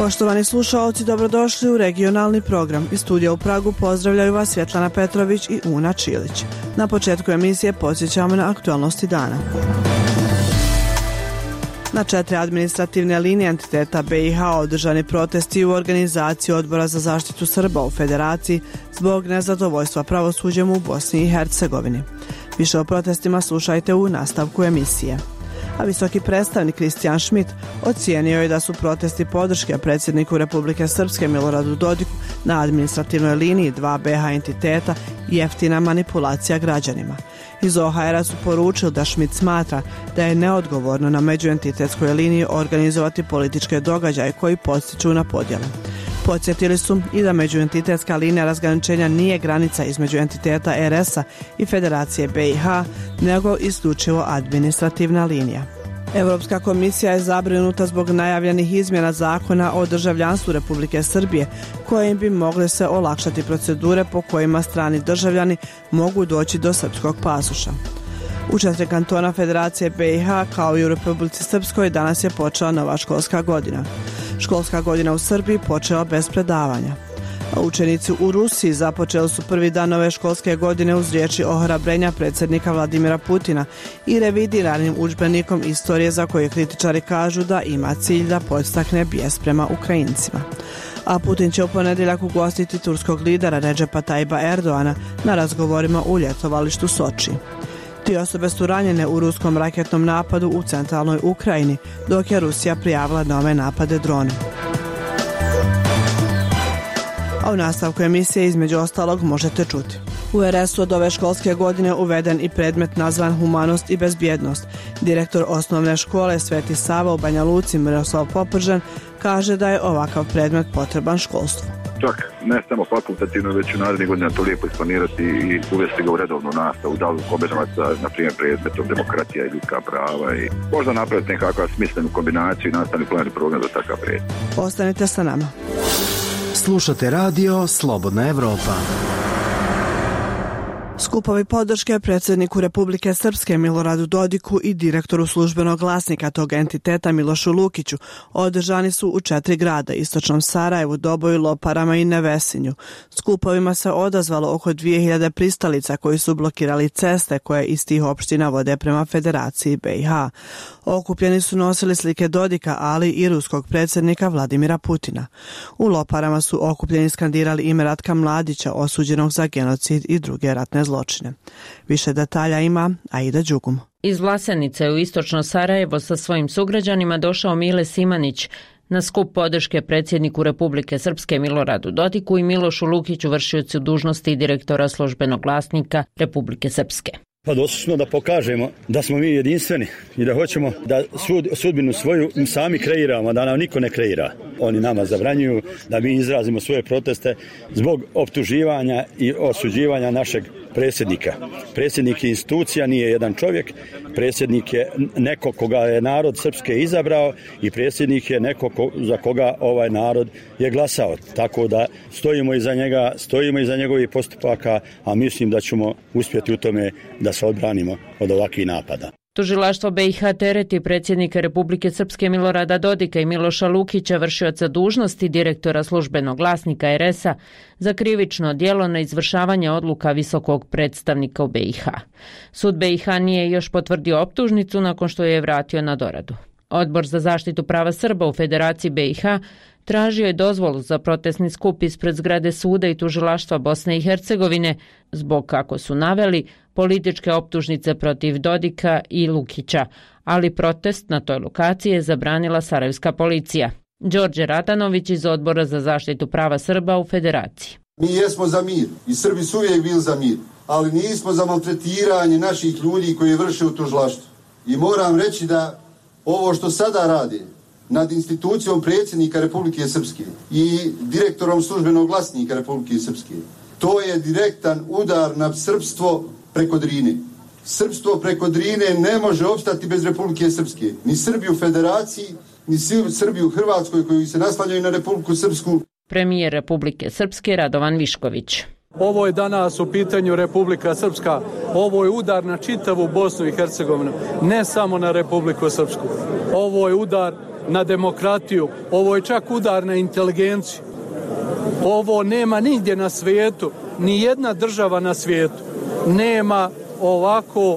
Poštovani slušaoci, dobrodošli u regionalni program. Iz studija u Pragu pozdravljaju vas Svjetlana Petrović i Una Čilić. Na početku emisije podsjećamo na aktualnosti dana. Na 4 administrativne linije entiteta BiH održani protesti u organizaciji Odbora za zaštitu Srba u Federaciji zbog nezadovoljstva pravosuđem u Bosni i Hercegovini. Više o protestima slušajte u nastavku emisije. A visoki predstavnik Kristijan Schmidt ocijenio je da su protesti podrške predsjedniku Republike Srpske Miloradu Dodiku na administrativnoj liniji 2 BiH entiteta jeftina manipulacija građanima. Iz OHR-a su poručili da Schmidt smatra da je neodgovorno na međuentitetskoj liniji organizovati političke događaje koji podstiču na podjele. Podsjetili su i da međuentitetska linija razgraničenja nije granica između entiteta RS-a i Federacije BiH, nego isključivo administrativna linija. Europska komisija je zabrinuta zbog najavljenih izmjena zakona o državljanstvu Republike Srbije, kojim bi mogle se olakšati procedure po kojima strani državljani mogu doći do srpskog pasoša. U 4 kantona Federacije BiH, kao i u Republici Srpskoj, danas je počela nova školska godina. Školska godina u Srbiji počela bez predavanja. A učenici u Rusiji započeli su prvi dan nove školske godine uz riječi ohrabrenja predsjednika Vladimira Putina i revidiranim udžbenikom istorije za koje kritičari kažu da ima cilj da podstakne bijes prema Ukrajincima. A Putin će u ponedjeljak ugostiti turskog lidera Redžepa Tajba Erdoana na razgovorima u ljetovalištu Soči. 3 osobe su ranjene u ruskom raketnom napadu u centralnoj Ukrajini, dok je Rusija prijavila nove napade dronom. A u nastavku emisije između ostalog možete čuti. U RS-u od ove školske godine uveden i predmet nazvan Humanost i bezbjednost. Direktor osnovne škole Sveti Sava u Banja Luci Miroslav Popržan kaže da je ovakav predmet potreban školstvu. Čak ne samo fakultativno, već u narednih godina to lijepo isplanirati i uvesti ga u redovnu nastavu, da li kombinovaca, na primjer, predmetom demokratija i ljudska prava i možda napraviti nekakvu smislenu kombinaciju i nastavni plan i program za takav predmet. Ostanite sa nama. Slušate radio Slobodna Evropa. Skupovi podrške predsjedniku Republike Srpske Miloradu Dodiku i direktoru službenog glasnika tog entiteta Milošu Lukiću održani su u 4 grada, istočnom Sarajevu, Doboju, Loparama i Nevesinju. Skupovima se odazvalo oko 2000 pristalica koji su blokirali ceste koje iz tih opština vode prema Federaciji BiH. Okupljeni su nosili slike Dodika, ali i ruskog predsjednika Vladimira Putina. U Loparama su okupljeni skandirali ime Ratka Mladića, osuđenog za genocid i druge ratne zločine. Više detalja ima Aida Đugum. Iz Vlasenice u istočno Sarajevo sa svojim sugrađanima došao Mile Simanić na skup podrške predsjedniku Republike Srpske Miloradu Dodiku i Milošu Lukiću, vršiocu dužnosti direktora službenog glasnika Republike Srpske. Pa došli smo da pokažemo da smo mi jedinstveni i da hoćemo da sudbinu svoju sami kreiramo, da nam niko ne kreira. Oni nama zabranjuju da mi izrazimo svoje proteste zbog optuživanja i osuđivanja našeg predsjednika. Predsjednik je institucija, nije jedan čovjek. Predsjednik je neko koga je narod Srpske izabrao i predsjednik je neko za koga ovaj narod je glasao. Tako da stojimo iza njega, stojimo iza njegovih postupaka, a mislim da ćemo uspjeti u tome da se odbranimo od ovakvih napada. Tužilaštvo BiH tereti predsjednika Republike Srpske Milorada Dodika i Miloša Lukića, vršioca dužnosti direktora službenog glasnika RS-a, za krivično djelo na izvršavanje odluka visokog predstavnika u BiH. Sud BiH nije još potvrdio optužnicu nakon što je vratio na doradu. Odbor za zaštitu prava Srba u Federaciji BiH tražio je dozvolu za protestni skup ispred zgrade suda i tužilaštva Bosne i Hercegovine zbog, kako su naveli, političke optužnice protiv Dodika i Lukića, ali protest na toj lokaciji je zabranila sarajevska policija. Đorđe Radanović iz Odbora za zaštitu prava Srba u Federaciji. Mi jesmo za mir i Srbi su uvijek bili za mir, ali nismo za maltretiranje naših ljudi koji vrše u tužilaštvu. I moram reći da ovo što sada radi nad institucijom predsjednika Republike Srpske i direktorom službenog glasnika Republike Srpske, to je direktan udar na srpstvo preko Drine. Srpstvo preko Drine ne može opstati bez Republike Srpske. Ni Srbi u Federaciji, ni Srbi u Hrvatskoj koji se naslanjaju na Republiku Srpsku. Premijer Republike Srpske Radovan Višković. Ovo je danas u pitanju Republika Srpska. Ovo je udar na čitavu Bosnu i Hercegovinu, ne samo na Republiku Srpsku. Ovo je udar na demokratiju, ovo je čak udar na inteligenciju. Ovo nema nigdje na svijetu, ni jedna država na svijetu nema ovako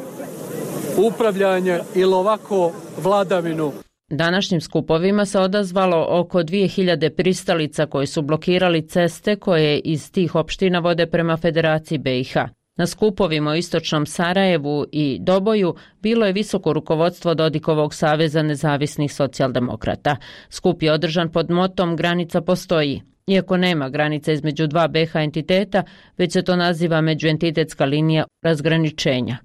upravljanje ili ovako vladavinu. Današnjim skupovima se odazvalo oko 2000 pristalica koji su blokirali ceste koje iz tih opština vode prema Federaciji BiH. Na skupovima u istočnom Sarajevu i Doboju bilo je visoko rukovodstvo Dodikovog saveza nezavisnih socijaldemokrata. Skup je održan pod motom "Granica postoji". Iako nema granica između dva BiH entiteta, već se to naziva međuentitetska linija razgraničenja.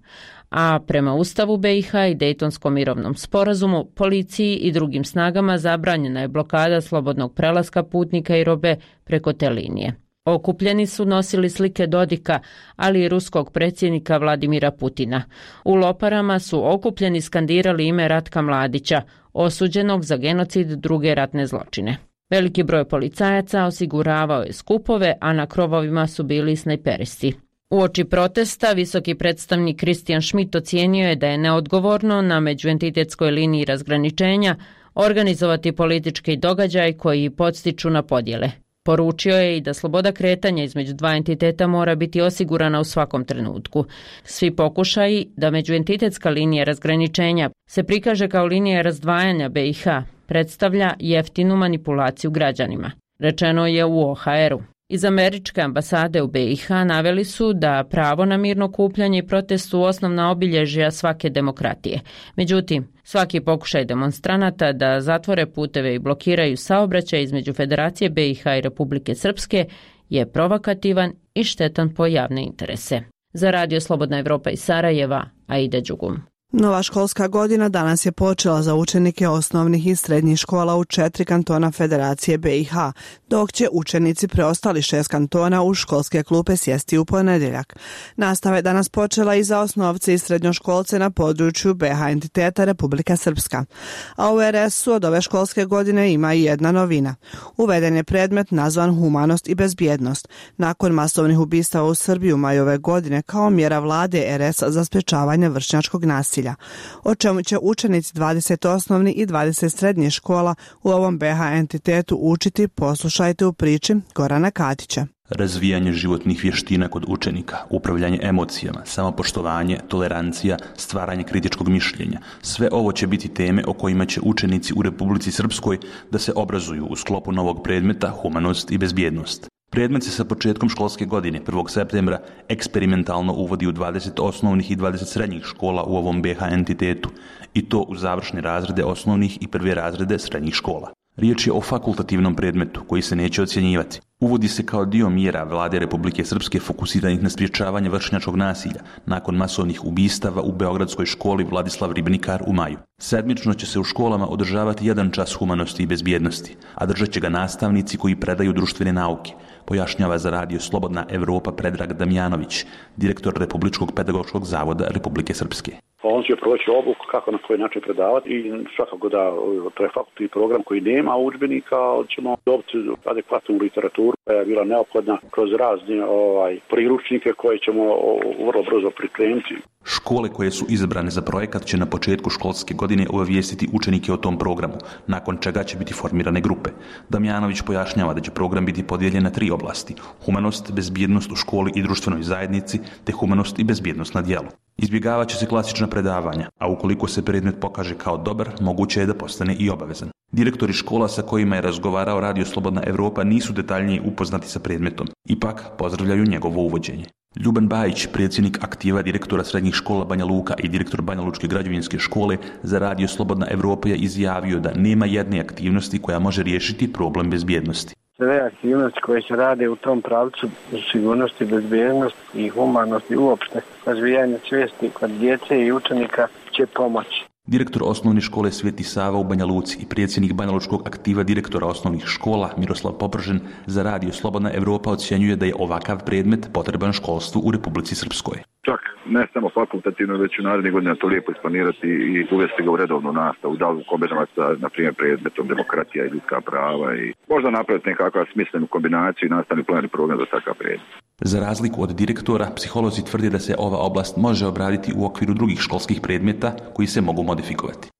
A prema Ustavu BiH i Dejtonskom mirovnom sporazumu, policiji i drugim snagama zabranjena je blokada slobodnog prelaska putnika i robe preko te linije. Okupljeni su nosili slike Dodika, ali i ruskog predsjednika Vladimira Putina. U Loparama su okupljeni skandirali ime Ratka Mladića, osuđenog za genocid druge ratne zločine. Veliki broj policajaca osiguravao je skupove, a na krovovima su bili snajperisti. Uoči protesta, visoki predstavnik Christian Schmidt ocijenio je da je neodgovorno na međuentitetskoj liniji razgraničenja organizovati politički događaj koji podstiču na podjele. Poručio je i da sloboda kretanja između dva entiteta mora biti osigurana u svakom trenutku. Svi pokušaji da međuentitetska linija razgraničenja se prikaže kao linija razdvajanja BiH predstavlja jeftinu manipulaciju građanima, rečeno je u OHR-u. Iz američke ambasade u BiH naveli su da pravo na mirno okupljanje i protest su osnovna obilježja svake demokratije. Međutim, svaki pokušaj demonstranata da zatvore puteve i blokiraju saobraćaj između Federacije BiH i Republike Srpske je provokativan i štetan po javne interese. Za Radio Slobodna Evropa iz Sarajeva, Aida Đugum. Nova školska godina danas je počela za učenike osnovnih i srednjih škola u 4 kantona Federacije BiH, dok će učenici preostali 6 kantona u školske klupe sjesti u ponedjeljak. Nastava je danas počela i za osnovce i srednjoškolce na području BiH entiteta Republika Srpska. A u RS-u od ove školske godine ima i jedna novina. Uveden je predmet nazvan Humanost i bezbjednost, nakon masovnih ubistava u Srbiji u maju ove godine kao mjera vlade RS-a za sprečavanje vršnjačkog nasilja, o čemu će učenici 20 osnovnih i 20 srednjih škola u ovom BiH entitetu učiti, poslušajte u priči Gorana Katića. Razvijanje životnih vještina kod učenika, upravljanje emocijama, samopoštovanje, tolerancija, stvaranje kritičkog mišljenja. Sve ovo će biti teme o kojima će učenici u Republici Srpskoj da se obrazuju u sklopu novog predmeta Humanost i bezbjednost. Predmet se sa početkom školske godine, 1. septembra, eksperimentalno uvodi u 20 osnovnih i 20 srednjih škola u ovom BiH entitetu, i to u završne razrede osnovnih i prve razrede srednjih škola. Riječ je o fakultativnom predmetu koji se neće ocjenjivati. Uvodi se kao dio mjera vlade Republike Srpske fokusiranih na sprječavanje vršnjačkog nasilja nakon masovnih ubistava u beogradskoj školi Vladislav Ribnikar u maju. Sedmično će se u školama održavati 1 čas humanosti i bezbjednosti, a držat će ga nastavnici koji predaju društvene nauke, pojašnjava za Radio Slobodna Evropa Predrag Damjanović, direktor Republičkog pedagoškog zavoda Republike Srpske. On će proći obuku kako na koji način predavati i svakako da to je fakultativni program koji nema udžbenika, ćemo dobiti adekvatnu literaturu koja je bila neophodna kroz razne priručnike koje ćemo vrlo brzo pripremiti. Škole koje su izabrane za projekat će na početku školske godine obavijestiti učenike o tom programu, nakon čega će biti formirane grupe. Damjanović pojašnjava da će program biti podijeljen na 3 oblasti: humanost, bezbjednost u školi i društvenoj zajednici, te humanost i bezbjednost na djelu. Izbjegavat će se klasična predavanja, a ukoliko se predmet pokaže kao dobar, moguće je da postane i obavezan. Direktori škola sa kojima je razgovarao Radio Slobodna Evropa nisu detaljnije upoznati sa predmetom, ipak pozdravljaju njegovo uvođenje. Ljuban Bajić, predsjednik aktiva direktora srednjih škola Banja Luka i direktor Banja Lučke građevinske škole, za Radio Slobodna Evropa je izjavio da nema jedne aktivnosti koja može riješiti problem bezbjednosti. Sve aktivnosti koje se rade u tom pravcu, sigurnosti, bezbjednosti i humanosti uopšte, razvijanje svijesti kod djece i učenika će pomoći. Direktor osnovne škole Sveti Sava u Banja Luci i predsjednik Banja Lučkog aktiva direktora osnovnih škola Miroslav Popržen za Radio Slobodna Evropa ocjenjuje da je ovakav predmet potreban školstvu u Republici Srpskoj. Čak ne samo fakultativno, već u narednih godina to lijepo isplanirati i uvesti ga u redovnu nastavu, da li kombinovat sa, na primjer, predmetom demokratija i ljudska prava i možda napraviti nekakvu smislenu kombinaciju i nastavni plan i program za takav predmet. Za razliku od direktora, psiholozi tvrde da se ova oblast može obraditi u okviru drugih školskih predmeta koji se mogu modifikovati.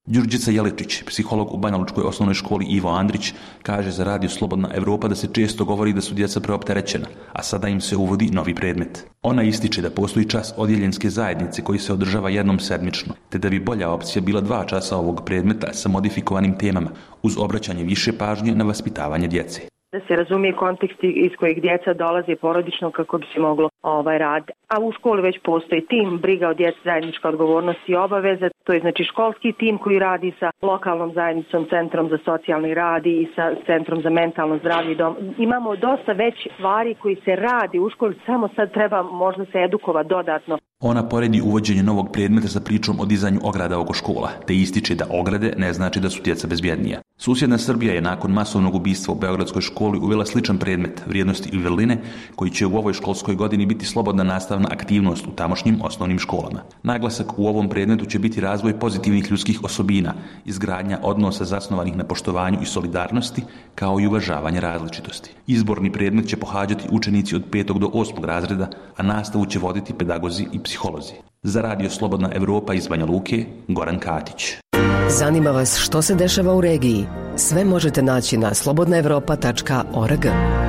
Đurđica Jeličić, psiholog u Banjalučkoj osnovnoj školi Ivo Andrić, kaže za Radio Slobodna Evropa da se često govori da su djeca preopterećena, a sada im se uvodi novi predmet. Ona ističe da postoji čas odjeljenske zajednice koji se održava jednom sedmično, te da bi bolja opcija bila 2 časa ovog predmeta sa modifikovanim temama, uz obraćanje više pažnje na vaspitavanje djece. Da se razumije kontekst iz kojeg djeca dolaze porodično kako bi se moglo raditi. A u školi već postoji tim, briga o djeci, zajednička odgovornost i obaveze. To je znači školski tim koji radi sa lokalnom zajednicom, centrom za socijalni rad i sa centrom za mentalno zdravlje. Imamo dosta već stvari koji se radi u školi, samo sad treba možda se edukovati dodatno. Ona poredi uvođenje novog predmeta sa pričom o dizanju ograda oko škola, te ističe da ograde ne znači da su djeca bezbjednija. Susjedna Srbija je nakon masovnog ubistva u Beogradskoj školi uvela sličan predmet vrijednosti i vrline koji će u ovoj školskoj godini biti slobodna nastavna aktivnost u tamošnjim osnovnim školama. Naglasak u ovom predmetu će biti razvoj pozitivnih ljudskih osobina, izgradnja odnosa zasnovanih na poštovanju i solidarnosti, kao i uvažavanje različitosti. Izborni predmet će pohađati učenici od 5. do 8. razreda, a nastavu će voditi pedagozi i psiholozi. Za Radio Slobodna Evropa iz Banja Luke, Goran Katić. Zanima vas što se dešava u regiji? Sve možete naći na slobodnaevropa.org.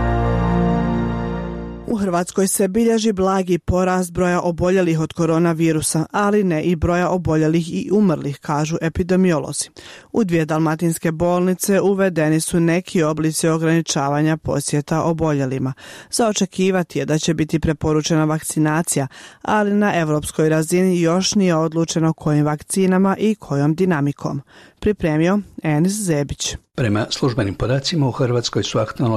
U Hrvatskoj se bilježi blagi porast broja oboljelih od koronavirusa, ali ne i broja oboljelih i umrlih, kažu epidemiolozi. U 2 dalmatinske bolnice uvedeni su neki oblici ograničavanja posjeta oboljelima. Za očekivati je da će biti preporučena vakcinacija, ali na europskoj razini još nije odlučeno kojim vakcinama i kojom dinamikom. Pripremio Enis Zebić. Prema službenim podacima u Hrvatskoj su aktualno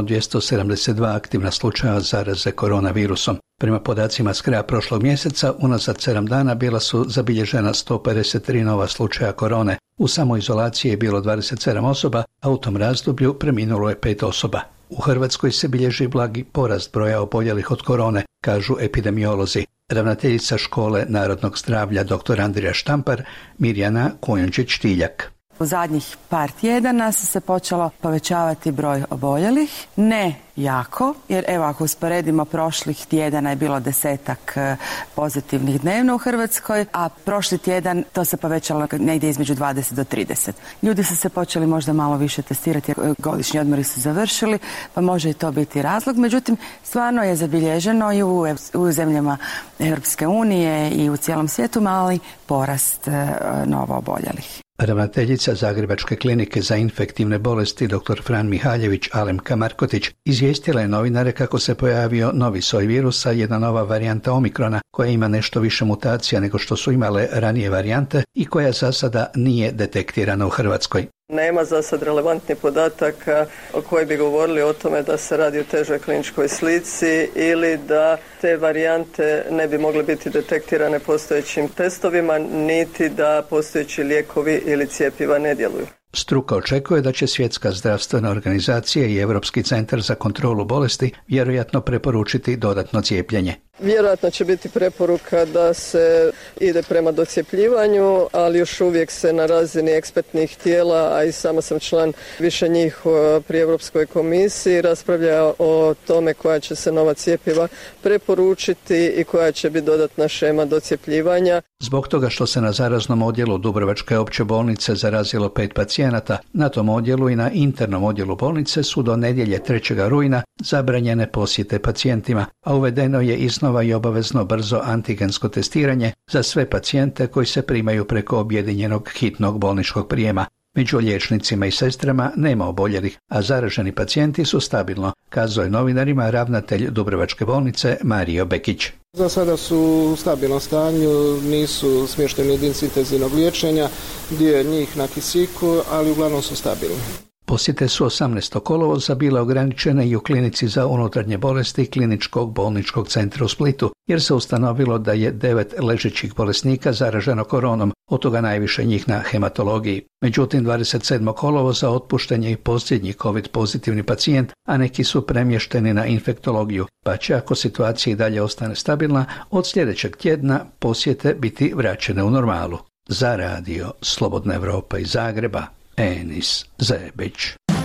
272 aktivna slučaja zaraze koronavirusom. Prema podacima s kraja prošlog mjeseca, unazad 7 dana bila su zabilježena 153 nova slučaja korone. U samoizolaciji je bilo 27 osoba, a u tom razdoblju preminulo je 5 osoba. U Hrvatskoj se bilježi blagi porast broja oboljelih od korone, kažu epidemiolozi. Ravnateljica škole narodnog zdravlja dr. Andrija Štampar, Mirjana Kojundžić-Tiljak. U zadnjih par tjedana se počelo povećavati broj oboljelih, ne jako, jer evo ako usporedimo prošlih tjedana je bilo 10-ak pozitivnih dnevno u Hrvatskoj, a prošli tjedan to se povećalo negdje između 20 do 30. Ljudi su se počeli možda malo više testirati jer godišnji odmori su završili, pa može i to biti razlog. Međutim, stvarno je zabilježeno i u zemljama Europske unije i u cijelom svijetu mali porast novo oboljelih. Ravnateljica Zagrebačke klinike za infektivne bolesti dr. Fran Mihaljević Alemka Markotić izvijestila je novinare kako se pojavio novi soj virusa, jedna nova varijanta Omikrona koja ima nešto više mutacija nego što su imale ranije varijante i koja za sada nije detektirana u Hrvatskoj. Nema za sad relevantnih podataka koji bi govorili o tome da se radi o težoj kliničkoj slici ili da te varijante ne bi mogle biti detektirane postojećim testovima, niti da postojeći lijekovi ili cjepiva ne djeluju. Struka očekuje da će Svjetska zdravstvena organizacija i Europski centar za kontrolu bolesti vjerojatno preporučiti dodatno cijepljenje. Vjerojatno će biti preporuka da se ide prema docijepljivanju, ali još uvijek se na razini ekspertnih tijela, a i sama sam član više njih pri Europskoj komisiji, raspravlja o tome koja će se nova cjepiva preporučiti i koja će biti dodatna šema docijepljivanja. Zbog toga što se na zaraznom odjelu Dubrovačke opće bolnice zarazilo 5 pacijenata, na tom odjelu i na internom odjelu bolnice su do nedjelje 3. rujna zabranjene posjete pacijentima, a uvedeno je iznova i obavezno brzo antigensko testiranje za sve pacijente koji se primaju preko objedinjenog hitnog bolničkog prijema. Među liječnicima i sestrama nema oboljelih, a zaraženi pacijenti su stabilno, kazao je novinarima ravnatelj Dubrovačke bolnice Mario Bekić. Za sada su u stabilnom stanju, nisu smješteni u jedinici intenzivnog liječenja, dio njih na kisiku, ali uglavnom su stabilni. Posjete su 18. kolovoza bile ograničene i u klinici za unutarnje bolesti Kliničkog bolničkog centra u Splitu, jer se ustanovilo da je 9 ležećih bolesnika zaraženo koronom, od toga najviše njih na hematologiji. Međutim, 27. kolovoza otpušten je i posljednji COVID pozitivni pacijent, a neki su premješteni na infektologiju, pa će, ako situacija i dalje ostane stabilna, od sljedećeg tjedna posjete biti vraćene u normalu. Za Radio Slobodna Evropa iz Zagreba, Enis Zebić.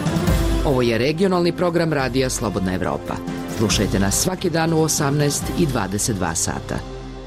Ovo je regionalni program Radija Slobodna Evropa. Slušajte nas svaki dan u 18 i 22 sata.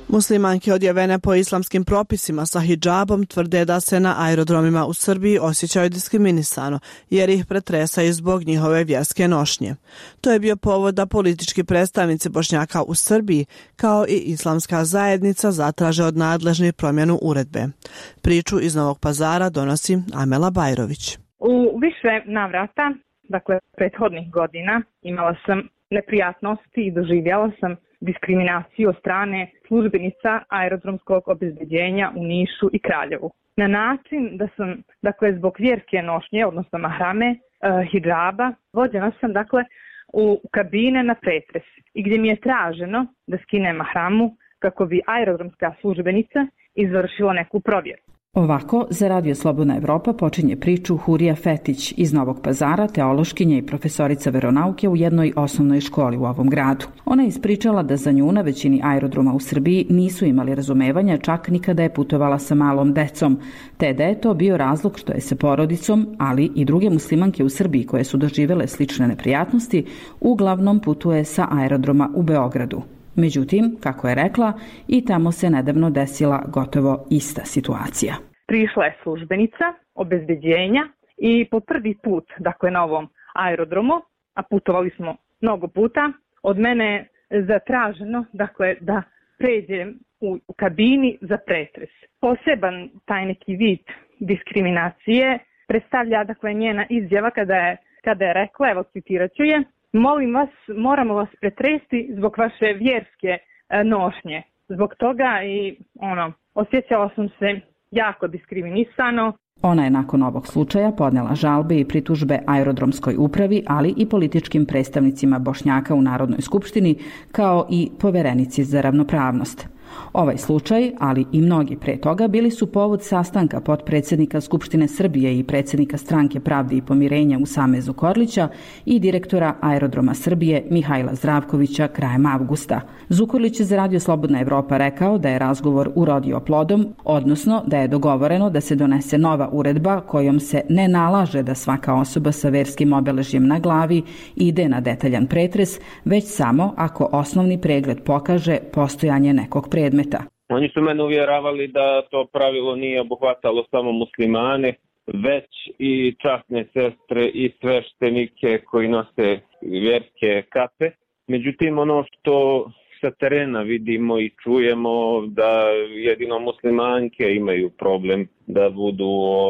Muslimanke odjevene po islamskim propisima sa hidžabom tvrde da se na aerodromima u Srbiji osjećaju diskriminisano jer ih pretresaju zbog njihove vjerske nošnje. To je bio povod da politički predstavnici Bošnjaka u Srbiji kao i islamska zajednica zatraže od nadležnih promjenu uredbe. Priču iz Novog Pazara donosi Amela Bajrović. U više navrata, dakle prethodnih godina, imala sam neprijatnosti i doživjela sam diskriminaciju od strane službenica aerodromskog obezbeđenja u Nišu i Kraljevu. Na način da sam, dakle, zbog vjerske nošnje, odnosno mahrame, hidžaba, vođena sam, dakle, u kabine na pretres i gdje mi je traženo da skinem mahramu kako bi aerodromska službenica izvršila neku provjeru. Ovako, za Radio Slobodna Evropa počinje priču Hurija Fetić iz Novog Pazara, teološkinja i profesorica veronauke u jednoj osnovnoj školi u ovom gradu. Ona je ispričala da za nju na većini aerodroma u Srbiji nisu imali razumevanja čak ni kada je putovala sa malom decom, te da je to bio razlog što je sa porodicom, ali i druge muslimanke u Srbiji koje su doživele slične neprijatnosti, uglavnom putuje sa aerodroma u Beogradu. Međutim, kako je rekla, i tamo se nedavno desila gotovo ista situacija. Prišla je službenica obezbeđenja i po prvi put, dakle na ovom aerodromu, a putovali smo mnogo puta, od mene zatraženo, dakle, da pređem u kabini za pretres. Poseban taj neki vid diskriminacije predstavlja, dakle, njena izjava kada je rekla, evo citirat ću je: molim vas, moramo vas pretresti zbog vaše vjerske nošnje. Zbog toga i osjećala sam se jako diskriminisano. Ona je nakon ovog slučaja podnela žalbe i pritužbe aerodromskoj upravi, ali i političkim predstavnicima Bošnjaka u Narodnoj skupštini, kao i poverenici za ravnopravnost. Ovaj slučaj, ali i mnogi pre toga, bili su povod sastanka potpredsjednika Skupštine Srbije i predsjednika Stranke pravde i pomirenja Usame Zukorlića i direktora Aerodroma Srbije Mihajla Zdravkovića krajem avgusta. Zukorlić je za Radio Slobodna Evropa rekao da je razgovor urodio plodom, odnosno da je dogovoreno da se donese nova uredba kojom se ne nalaže da svaka osoba sa verskim obeležjem na glavi ide na detaljan pretres, već samo ako osnovni pregled pokaže postojanje nekog predmeta. Oni su mene uvjeravali da to pravilo nije obuhvatalo samo muslimane, već i časne sestre i sveštenike koji nose vjerske kape. Međutim, ono što sa terena vidimo i čujemo da jedino muslimanke imaju problem da budu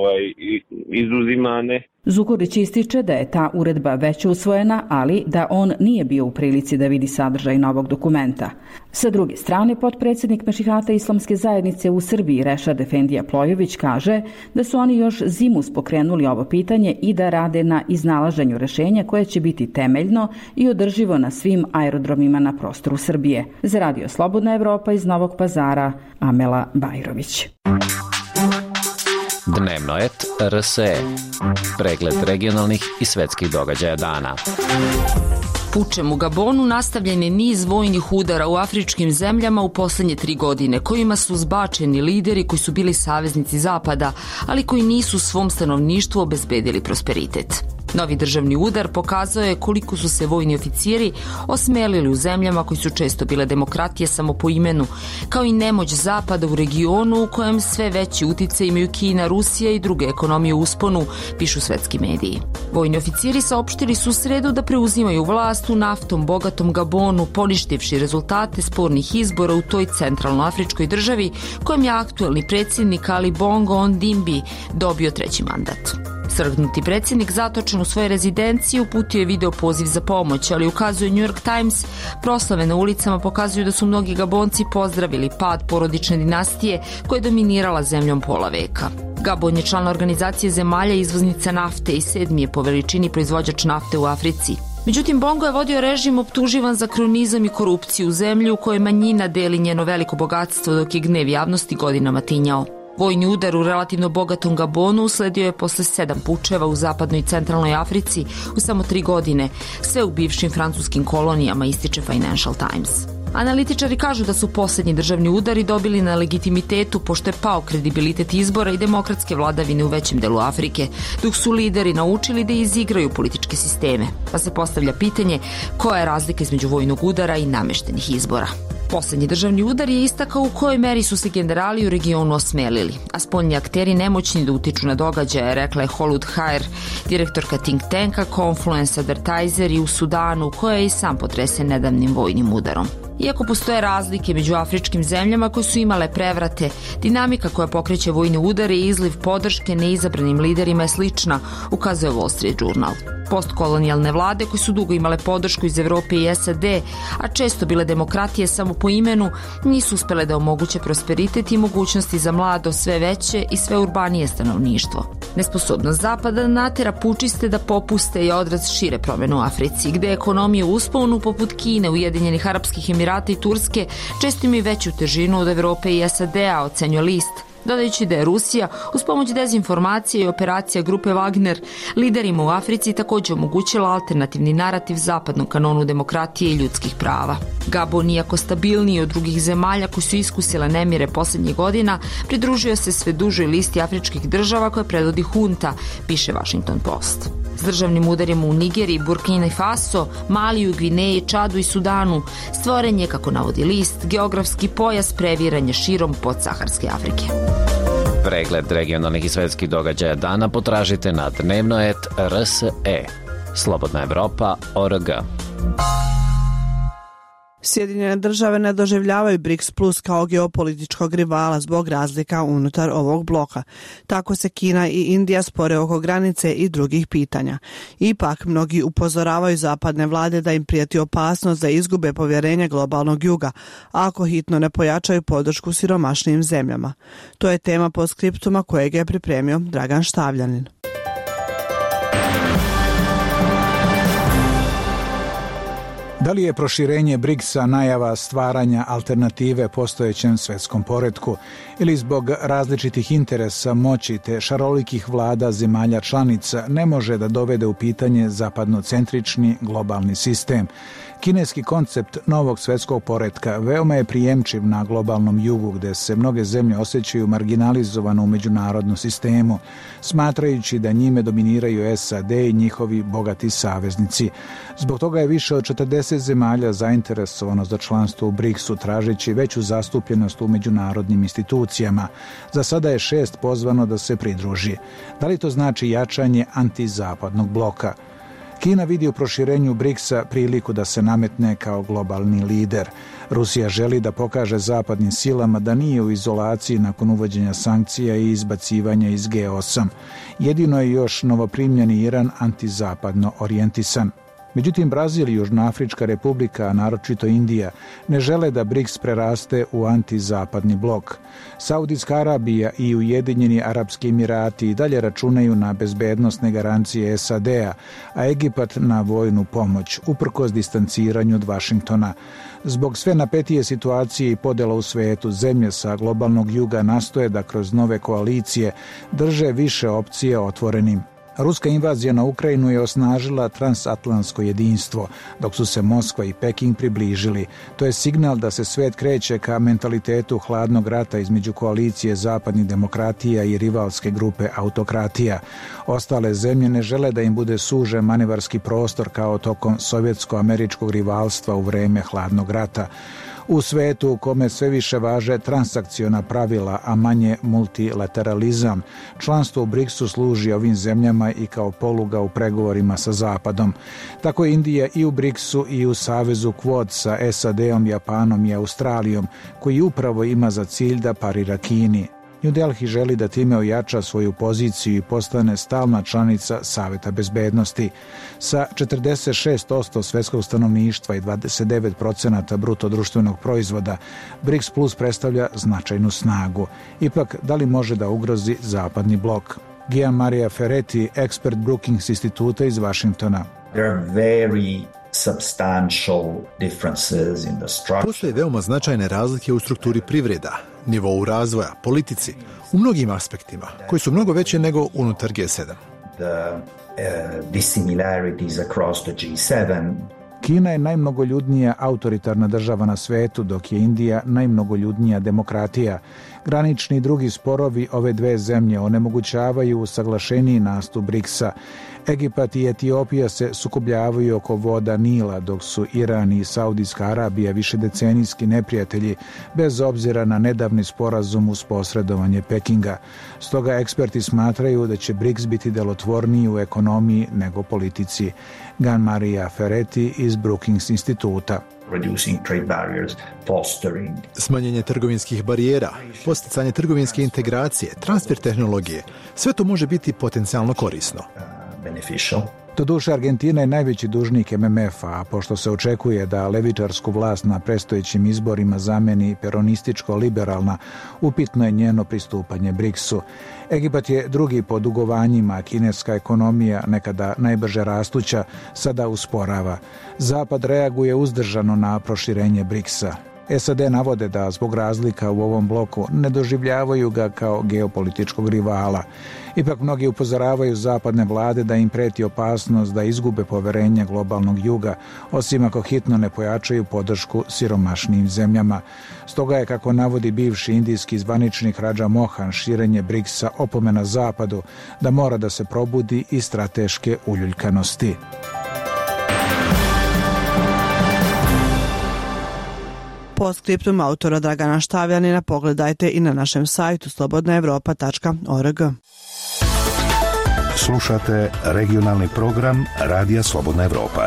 izuzimane. Zukurić ističe da je ta uredba već usvojena, ali da on nije bio u prilici da vidi sadržaj novog dokumenta. Sa druge strane, potpredsjednik Mešihata Islamske zajednice u Srbiji Rešad Efendija Plojović kaže da su oni još zimus pokrenuli ovo pitanje i da rade na iznalaženju rešenja koje će biti temeljno i održivo na svim aerodromima na prostoru Srbije. Za Radio Slobodna Evropa iz Novog Pazara, Amela Bajrović. Dnevno et RSE. Pregled regionalnih i svetskih događaja dana. Pučem u Gabonu nastavljen je niz vojnih udara u afričkim zemljama u posljednje 3 godine, kojima su zbačeni lideri koji su bili saveznici Zapada, ali koji nisu svom stanovništvu obezbedili prosperitet. Novi državni udar pokazao je koliko su se vojni oficiri osmelili u zemljama koji su često bile demokratije samo po imenu, kao i nemoć Zapada u regionu u kojem sve veći uticaj imaju Kina, Rusija i druge ekonomije u usponu, pišu svetski mediji. Vojni oficiri saopštili su u sredu da preuzimaju vlast u naftom bogatom Gabonu, poništivši rezultate spornih izbora u toj centralnoafričkoj državi kojem je aktuelni predsjednik Ali Bongo Ondimbi dobio 3. mandat. Svrgnuti predsjednik zatočen u svojoj rezidenciji uputio je video poziv za pomoć, ali ukazuje New York Times, proslave na ulicama pokazuju da su mnogi Gabonci pozdravili pad porodične dinastije koja je dominirala zemljom pola veka. Gabon je član organizacije zemalja izvoznica nafte i 7. je po veličini proizvođač nafte u Africi. Međutim, Bongo je vodio režim optuživan za kronizam i korupciju u zemlji u kojoj manjina deli njeno veliko bogatstvo dok je gnev javnosti godinama tinjao. Vojni udar u relativno bogatom Gabonu usledio je posle 7 pučeva u zapadnoj i centralnoj Africi u samo 3 godine, sve u bivšim francuskim kolonijama, ističe Financial Times. Analitičari kažu da su posljednji državni udari dobili na legitimitetu pošto je pao kredibilitet izbora i demokratske vladavine u većem delu Afrike, dok su lideri naučili da izigraju političke sisteme. Pa se postavlja pitanje koja je razlika između vojnog udara i nameštenih izbora. Poslednji državni udar je istakao u kojoj meri su se generali u regionu osmelili, a spoljni akteri nemoćni da utiču na događaje, rekla je Holud Haer, direktorka think tanka Confluence Advertiser i u Sudanu, koja je i sam potresen nedavnim vojnim udarom. Iako postoje razlike među afričkim zemljama koje su imale prevrate, dinamika koja pokreće vojne udare i izliv podrške neizabranim liderima je slična, ukazuje Wall Street Journal. Postkolonijalne vlade koje su dugo imale podršku iz Evrope i SAD, a često bile demokratije samo po imenu, nisu uspele da omoguće prosperitet i mogućnosti za mlado, sve veće i sve urbanije stanovništvo. Nesposobnost Zapada natera pučiste da popuste je odraz šire promjene u Africi, gde ekonomije u usponu poput Kine, Ujedinjenih Arapskih Emirata i Turske često imaju veću težinu od Evrope i SAD-a, ocenjuje list, dodajući da je Rusija uz pomoć dezinformacije i operacija grupe Wagner liderima u Africi također omogućila alternativni narativ zapadnom kanonu demokratije i ljudskih prava. Gabon, iako stabilniji od drugih zemalja koji su iskusile nemire poslednjih godina, pridružio se sve dužoj listi afričkih država koje predvodi hunta, piše Washington Post. S državnim udarima u Nigeriji, Burkina Faso, Maliju, Gvineji, Čadu i Sudanu stvoren je, kako navodi list, geografski pojas previranja širom podsaharske Afrike. Pregled regionalnih i svetskih događaja dana potražite na dnevnoet.rse. Slobodna Evropa.org. Sjedinjene države ne doživljavaju BRICS Plus kao geopolitičkog rivala zbog razlika unutar ovog bloka. Tako se Kina i Indija spore oko granice i drugih pitanja. Ipak, mnogi upozoravaju zapadne vlade da im prijeti opasnost da izgube povjerenje globalnog juga, ako hitno ne pojačaju podršku siromašnijim zemljama. To je tema postskriptuma kojeg je pripremio Dragan Štavljanin. Da li je proširenje BRICS-a najava stvaranja alternative postojećem svetskom poretku ili zbog različitih interesa, moći te šarolikih vlada zemalja članica ne može da dovede u pitanje zapadnocentrični globalni sistem? Kineski koncept novog svetskog poretka veoma je prijemčiv na globalnom jugu gde se mnoge zemlje osjećaju marginalizovano u međunarodnom sistemu, smatrajući da njime dominiraju SAD i njihovi bogati saveznici. Zbog toga je više od 40 zemalja zainteresovano za članstvo u BRICS-u, tražeći veću zastupljenost u međunarodnim institucijama. Za sada je 6 pozvano da se pridruži. Da li to znači jačanje antizapadnog bloka? Kina vidi u proširenju BRICS-a priliku da se nametne kao globalni lider. Rusija želi da pokaže zapadnim silama da nije u izolaciji nakon uvođenja sankcija i izbacivanja iz G8. Jedino je još novoprimljeni Iran antizapadno orijentisan. Međutim, Brazil i Južnoafrička republika, a naročito Indija, ne žele da BRICS preraste u antizapadni blok. Saudijska Arabija i Ujedinjeni Arapski Emirati i dalje računaju na bezbednosne garancije SAD-a, a Egipat na vojnu pomoć, uprkos distanciranju od Vašingtona. Zbog sve napetije situacije i podela u svetu, zemlje sa globalnog juga nastoje da kroz nove koalicije drže više opcije otvorenim. Ruska invazija na Ukrajinu je osnažila transatlantsko jedinstvo, dok su se Moskva i Peking približili. To je signal da se svet kreće ka mentalitetu hladnog rata između koalicije zapadnih demokratija i rivalske grupe autokratija. Ostale zemlje ne žele da im bude sužen manevarski prostor kao tokom sovjetsko-američkog rivalstva u vreme hladnog rata. U svetu u kome sve više važe transakciona pravila, a manje multilateralizam, članstvo u BRICS-u služi ovim zemljama i kao poluga u pregovorima sa Zapadom. Tako je Indija i u BRICS-u i u savezu Quad sa SAD-om, Japanom i Australijom, koji upravo ima za cilj da parira Kini. New Delhi želi da time ojača svoju poziciju i postane stalna članica Saveta bezbednosti. Sa 46% svetskog stanovništva i 29% bruto društvenog proizvoda, BRICS Plus predstavlja značajnu snagu. Ipak, da li može da ugrozi zapadni blok? Gian Maria Ferretti, ekspert Brookings instituta iz Vašingtona. Postoje veoma značajne razlike u strukturi privreda, nivou razvoja, politici, u mnogim aspektima, koji su mnogo veće nego unutar G7. Kina je najmnogoljudnija autoritarna država na svetu, dok je Indija najmnogoljudnija demokratija. Granični i drugi sporovi ove dve zemlje onemogućavaju usaglašeniji nastup BRICS-a. Egipat i Etiopija se sukobljavaju oko voda Nila, dok su Iran i Saudijska Arabija višedecenijski neprijatelji, bez obzira na nedavni sporazum uz posredovanje Pekinga. Stoga eksperti smatraju da će BRICS biti delotvorniji u ekonomiji nego politici. Gan Maria Ferretti iz Brookings instituta. Smanjenje trgovinskih barijera, posticanje trgovinske integracije, transfer tehnologije, sve to može biti potencijalno korisno. Doduše, Argentina je najveći dužnik MMF-a, a pošto se očekuje da levičarsku vlast na predstojećim izborima zameni peronističko-liberalna, upitno je njeno pristupanje BRICS-u. Egipat je drugi po dugovanjima, a kineska ekonomija, nekada najbrže rastuća, sada usporava. Zapad reaguje uzdržano na proširenje BRICS-a. SAD navode da zbog razlika u ovom bloku ne doživljavaju ga kao geopolitičkog rivala. Ipak mnogi upozoravaju zapadne vlade da im preti opasnost da izgube poverenje globalnog juga, osim ako hitno ne pojačaju podršku siromašnijim zemljama. Stoga je, kako navodi bivši indijski zvaničnik Raja Mohan, širenje BRICS-a opomena zapadu da mora da se probudi iz strateške uljuljkanosti. Postskriptum autora Dragana Štavljanina pogledajte i na našem sajtu slobodnaevropa.org. Slušate regionalni program Radija Slobodna Evropa.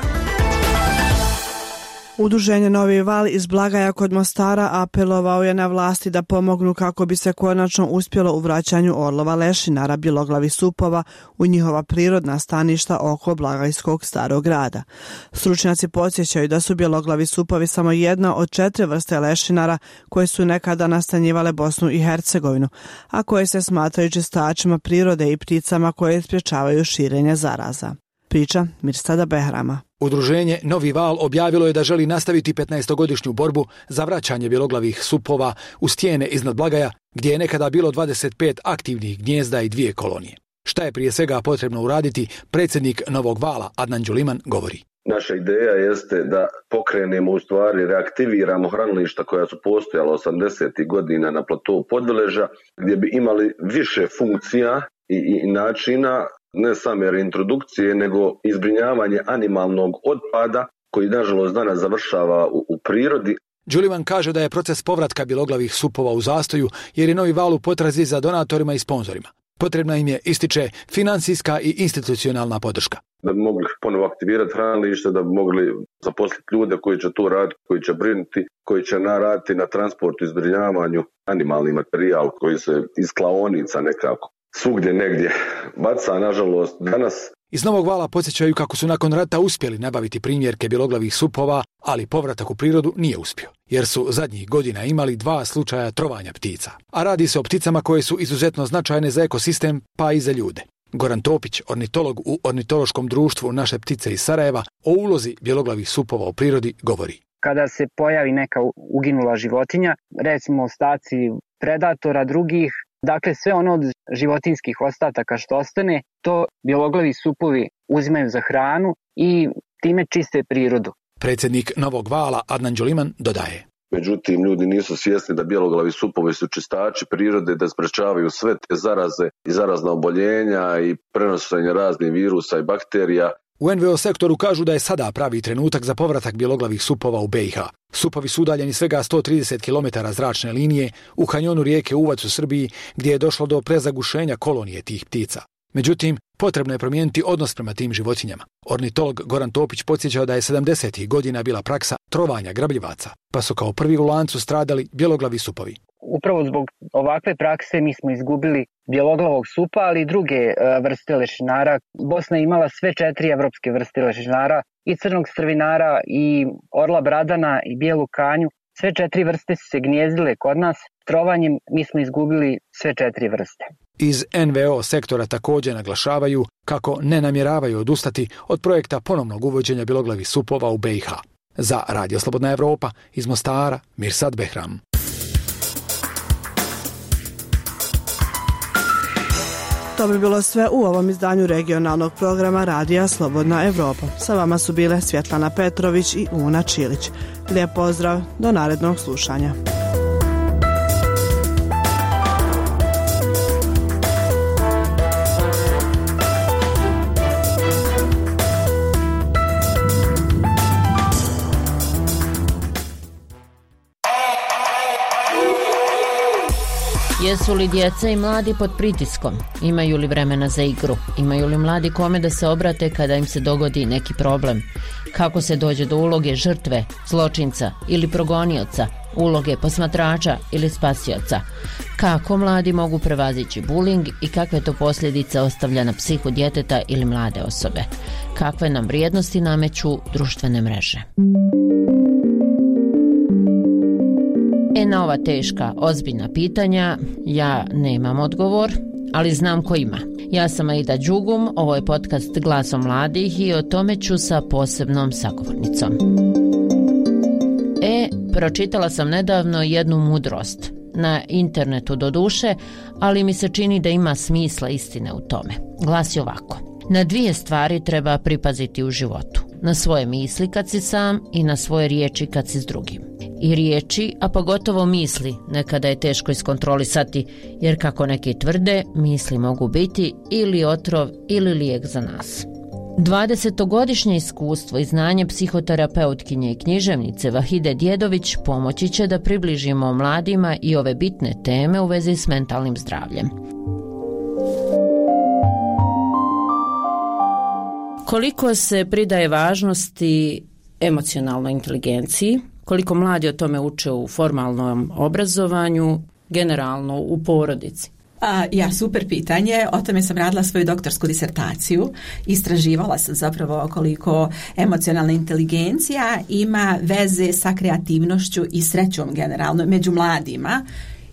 Udruženje Novi val iz Blagaja kod Mostara apelovao je na vlasti da pomognu kako bi se konačno uspjelo u vraćanju orlova lešinara bjeloglavih supova u njihova prirodna staništa oko Blagajskog starog grada. Stručnjaci podsjećaju da su bjeloglavi supovi samo jedna od 4 vrste lešinara koje su nekada nastanjivale Bosnu i Hercegovinu, a koje se smatraju čistačima prirode i pticama koje sprječavaju širenje zaraza. Priča Mirsada Behrama. Udruženje Novi val objavilo je da želi nastaviti 15-godišnju borbu za vraćanje bjeloglavih supova u stijene iznad Blagaja, gdje je nekada bilo 25 aktivnih gnijezda i 2 kolonije. Šta je prije svega potrebno uraditi, predsjednik Novog vala Adnan Đuliman govori. Naša ideja jeste da pokrenemo, u stvari reaktiviramo hranilišta koja su postojala 80. godina na platovu Podveleža, gdje bi imali više funkcija i načina, ne same reintrodukcije, nego izbrinjavanje animalnog otpada koji nažalost danas završava u prirodi. Đuliman kaže da je proces povratka bjeloglavih supova u zastoju jer je Novi val u potrazi za donatorima i sponzorima. Potrebna im je, ističe, financijska i institucionalna podrška. Da bi mogli ponovo aktivirati hranilište, da bi mogli zaposliti ljude koji će tu raditi, koji će brinuti, koji će raditi na transportu i zbrinjavanju animalni materijal koji se iz klaonica nekako svugdje negdje baca, nažalost, danas. Iz Novog vala podsjećaju kako su nakon rata uspjeli nabaviti primjerke bjeloglavih supova, ali povratak u prirodu nije uspio, jer su zadnjih godina imali 2 slučaja trovanja ptica. A radi se o pticama koje su izuzetno značajne za ekosistem, pa i za ljude. Goran Topić, ornitolog u Ornitološkom društvu Naše ptice iz Sarajeva, o ulozi bjeloglavih supova u prirodi govori. Kada se pojavi neka uginula životinja, recimo ostaci predatora drugih, dakle, sve ono od životinskih ostataka što ostane, to bjeloglavi supovi uzimaju za hranu i time čiste prirodu. Predsjednik Novog vala Adnan Đuliman dodaje. Međutim, ljudi nisu svjesni da bjeloglavi supovi su čistači prirode, da sprečavaju sve te zaraze i zarazna oboljenja i prenošenje raznih virusa i bakterija. U NVO sektoru kažu da je sada pravi trenutak za povratak bjeloglavih supova u BiH. Supovi su udaljeni svega 130 km zračne linije u kanjonu rijeke Uvac u Srbiji, gdje je došlo do prezagušenja kolonije tih ptica. Međutim, potrebno je promijeniti odnos prema tim životinjama. Ornitolog Goran Topić podsjeća da je 70. godina bila praksa trovanja grabljivaca, pa su kao prvi u lancu stradali bjeloglavi supovi. Upravo zbog ovakve prakse mi smo izgubili bjeloglavog supa, ali i druge vrste lešinara. Bosna je imala sve 4 evropske vrste lešinara, i crnog strvinara, i orla bradana, i bijelu kanju. Sve 4 vrste su se gnjezdile kod nas. Trovanjem mi smo izgubili sve 4 vrste. Iz NVO sektora također naglašavaju kako ne namjeravaju odustati od projekta ponovnog uvođenja bjeloglavih supova u BiH. Za Radio Slobodna Evropa iz Mostara, Mirsad Behram. To bi bilo sve u ovom izdanju regionalnog programa Radija Slobodna Evropa. Sa vama su bile Svjetlana Petrović i Una Čilić. Lijep pozdrav, do narednog slušanja. Jesu li djeca i mladi pod pritiskom? Imaju li vremena za igru? Imaju li mladi kome da se obrate kada im se dogodi neki problem? Kako se dođe do uloge žrtve, zločinca ili progonioca, uloge posmatrača ili spasioca? Kako mladi mogu prevazići buling i kakve to posljedice ostavlja na psihu djeteta ili mlade osobe? Kakve nam vrijednosti nameću društvene mreže? Na ova teška, ozbiljna pitanja ja nemam odgovor, ali znam ko ima. Ja sam Aida Đugum, ovo je podcast Glasom mladih i o tome ću sa posebnom sagovornicom. Pročitala sam nedavno jednu mudrost, na internetu doduše, ali mi se čini da ima smisla istine u tome. Glasi ovako: na 2 stvari treba pripaziti u životu. Na svoje misli kad si sam i na svoje riječi kad si s drugim. I riječi, a pogotovo misli, nekada je teško iskontrolisati, jer kako neki tvrde, misli mogu biti ili otrov ili lijek za nas. 20-godišnje iskustvo i znanje psihoterapeutkinje i književnice Vahide Djedović pomoći će da približimo mladima i ove bitne teme u vezi s mentalnim zdravljem. Koliko se pridaje važnosti emocionalnoj inteligenciji? Koliko mladi o tome uče u formalnom obrazovanju, generalno u porodici? Super pitanje. O tome sam radila svoju doktorsku disertaciju. Istraživala sam zapravo koliko emocionalna inteligencija ima veze sa kreativnošću i srećom generalno među mladima.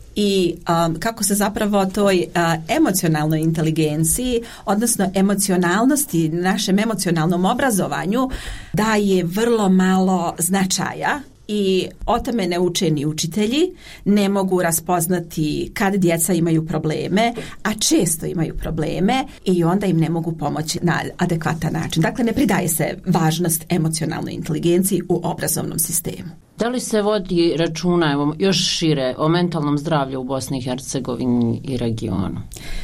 I kako se zapravo toj emocionalnoj inteligenciji, odnosno emocionalnosti, našem emocionalnom obrazovanju daje vrlo malo značaja. I o tome ne uče ni učitelji, ne mogu raspoznati kad djeca imaju probleme, a često imaju probleme i onda im ne mogu pomoći na adekvatan način. Dakle, ne pridaje se važnost emocionalnoj inteligenciji u obrazovnom sistemu. Da li se vodi računa, evo, još šire, o mentalnom zdravlju u Bosni i Hercegovini i regionu?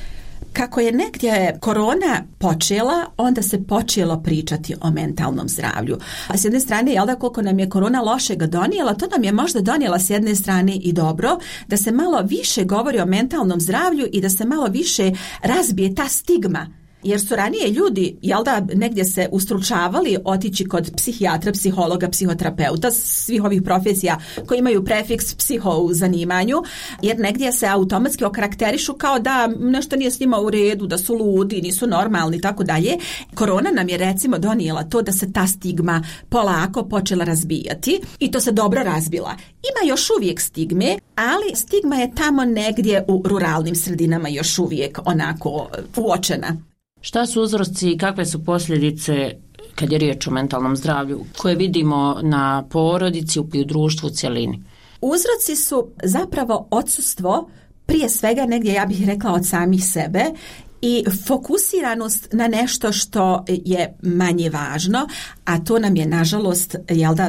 Kako je negdje korona počela, onda se počelo pričati o mentalnom zdravlju. A s jedne strane, jel da, koliko nam je korona lošega donijela, to nam je možda donijela s jedne strane i dobro, da se malo više govori o mentalnom zdravlju i da se malo više razbije ta stigma. Jer su ranije ljudi, jel da, negdje se ustručavali otići kod psihijatra, psihologa, psihoterapeuta, svih ovih profesija koji imaju prefiks psiho u zanimanju, jer negdje se automatski okarakterišu kao da nešto nije s njima u redu, da su ludi, nisu normalni i tako dalje. Korona nam je recimo donijela to da se ta stigma polako počela razbijati i to se dobro razbila. Ima još uvijek stigme, ali stigma je tamo negdje u ruralnim sredinama još uvijek onako uočena. Šta su uzroci i kakve su posljedice kad je riječ o mentalnom zdravlju koje vidimo na porodici u društvu u cjelini? Uzroci su zapravo odsustvo, prije svega negdje ja bih rekla od samih sebe, i fokusiranost na nešto što je manje važno, a to nam je nažalost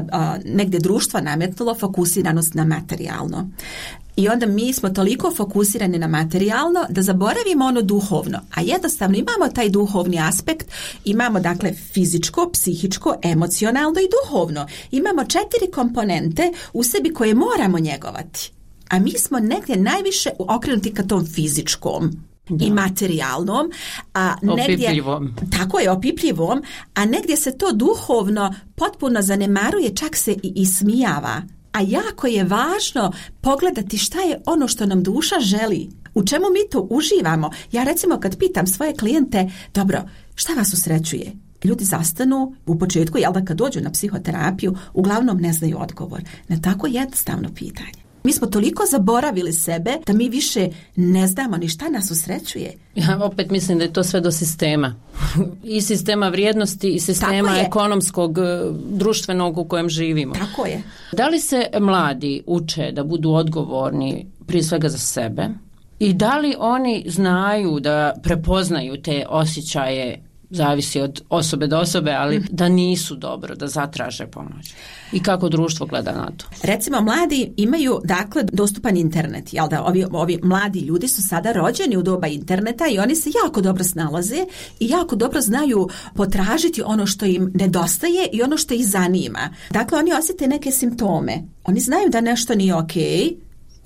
negdje društvo nametnulo, fokusiranost na materijalno. I onda mi smo toliko fokusirani na materijalno da zaboravimo ono duhovno. A jednostavno imamo taj duhovni aspekt, imamo dakle fizičko, psihičko, emocionalno i duhovno. Imamo 4 komponente u sebi koje moramo njegovati. A mi smo negdje najviše okrenuti ka tom fizičkom i materijalnom, a negdje, opipljivom. Tako je, opipljivom, a negdje se to duhovno potpuno zanemaruje, čak se i ismijava. A jako je važno pogledati šta je ono što nam duša želi, u čemu mi to uživamo. Ja recimo kad pitam svoje klijente, dobro, šta vas usrećuje? Ljudi zastanu u početku, jel da, kad dođu na psihoterapiju, uglavnom ne znaju odgovor na tako jednostavno pitanje. Mi smo toliko zaboravili sebe da mi više ne znamo ni šta nas usrećuje. Ja opet mislim da je to sve do sistema. I sistema vrijednosti i sistema ekonomskog, društvenog u kojem živimo. Tako je. Da li se mladi uče da budu odgovorni prije svega za sebe? I da li oni znaju da prepoznaju te osjećaje, zavisi od osobe do osobe, ali da nisu dobro, da zatraže pomoć? I kako društvo gleda na to? Recimo, mladi imaju, dakle, dostupan internet. Jel da, ovi mladi ljudi su sada rođeni u doba interneta i oni se jako dobro snalaze i jako dobro znaju potražiti ono što im nedostaje i ono što ih zanima. Dakle, oni osjete neke simptome. Oni znaju da nešto nije okej,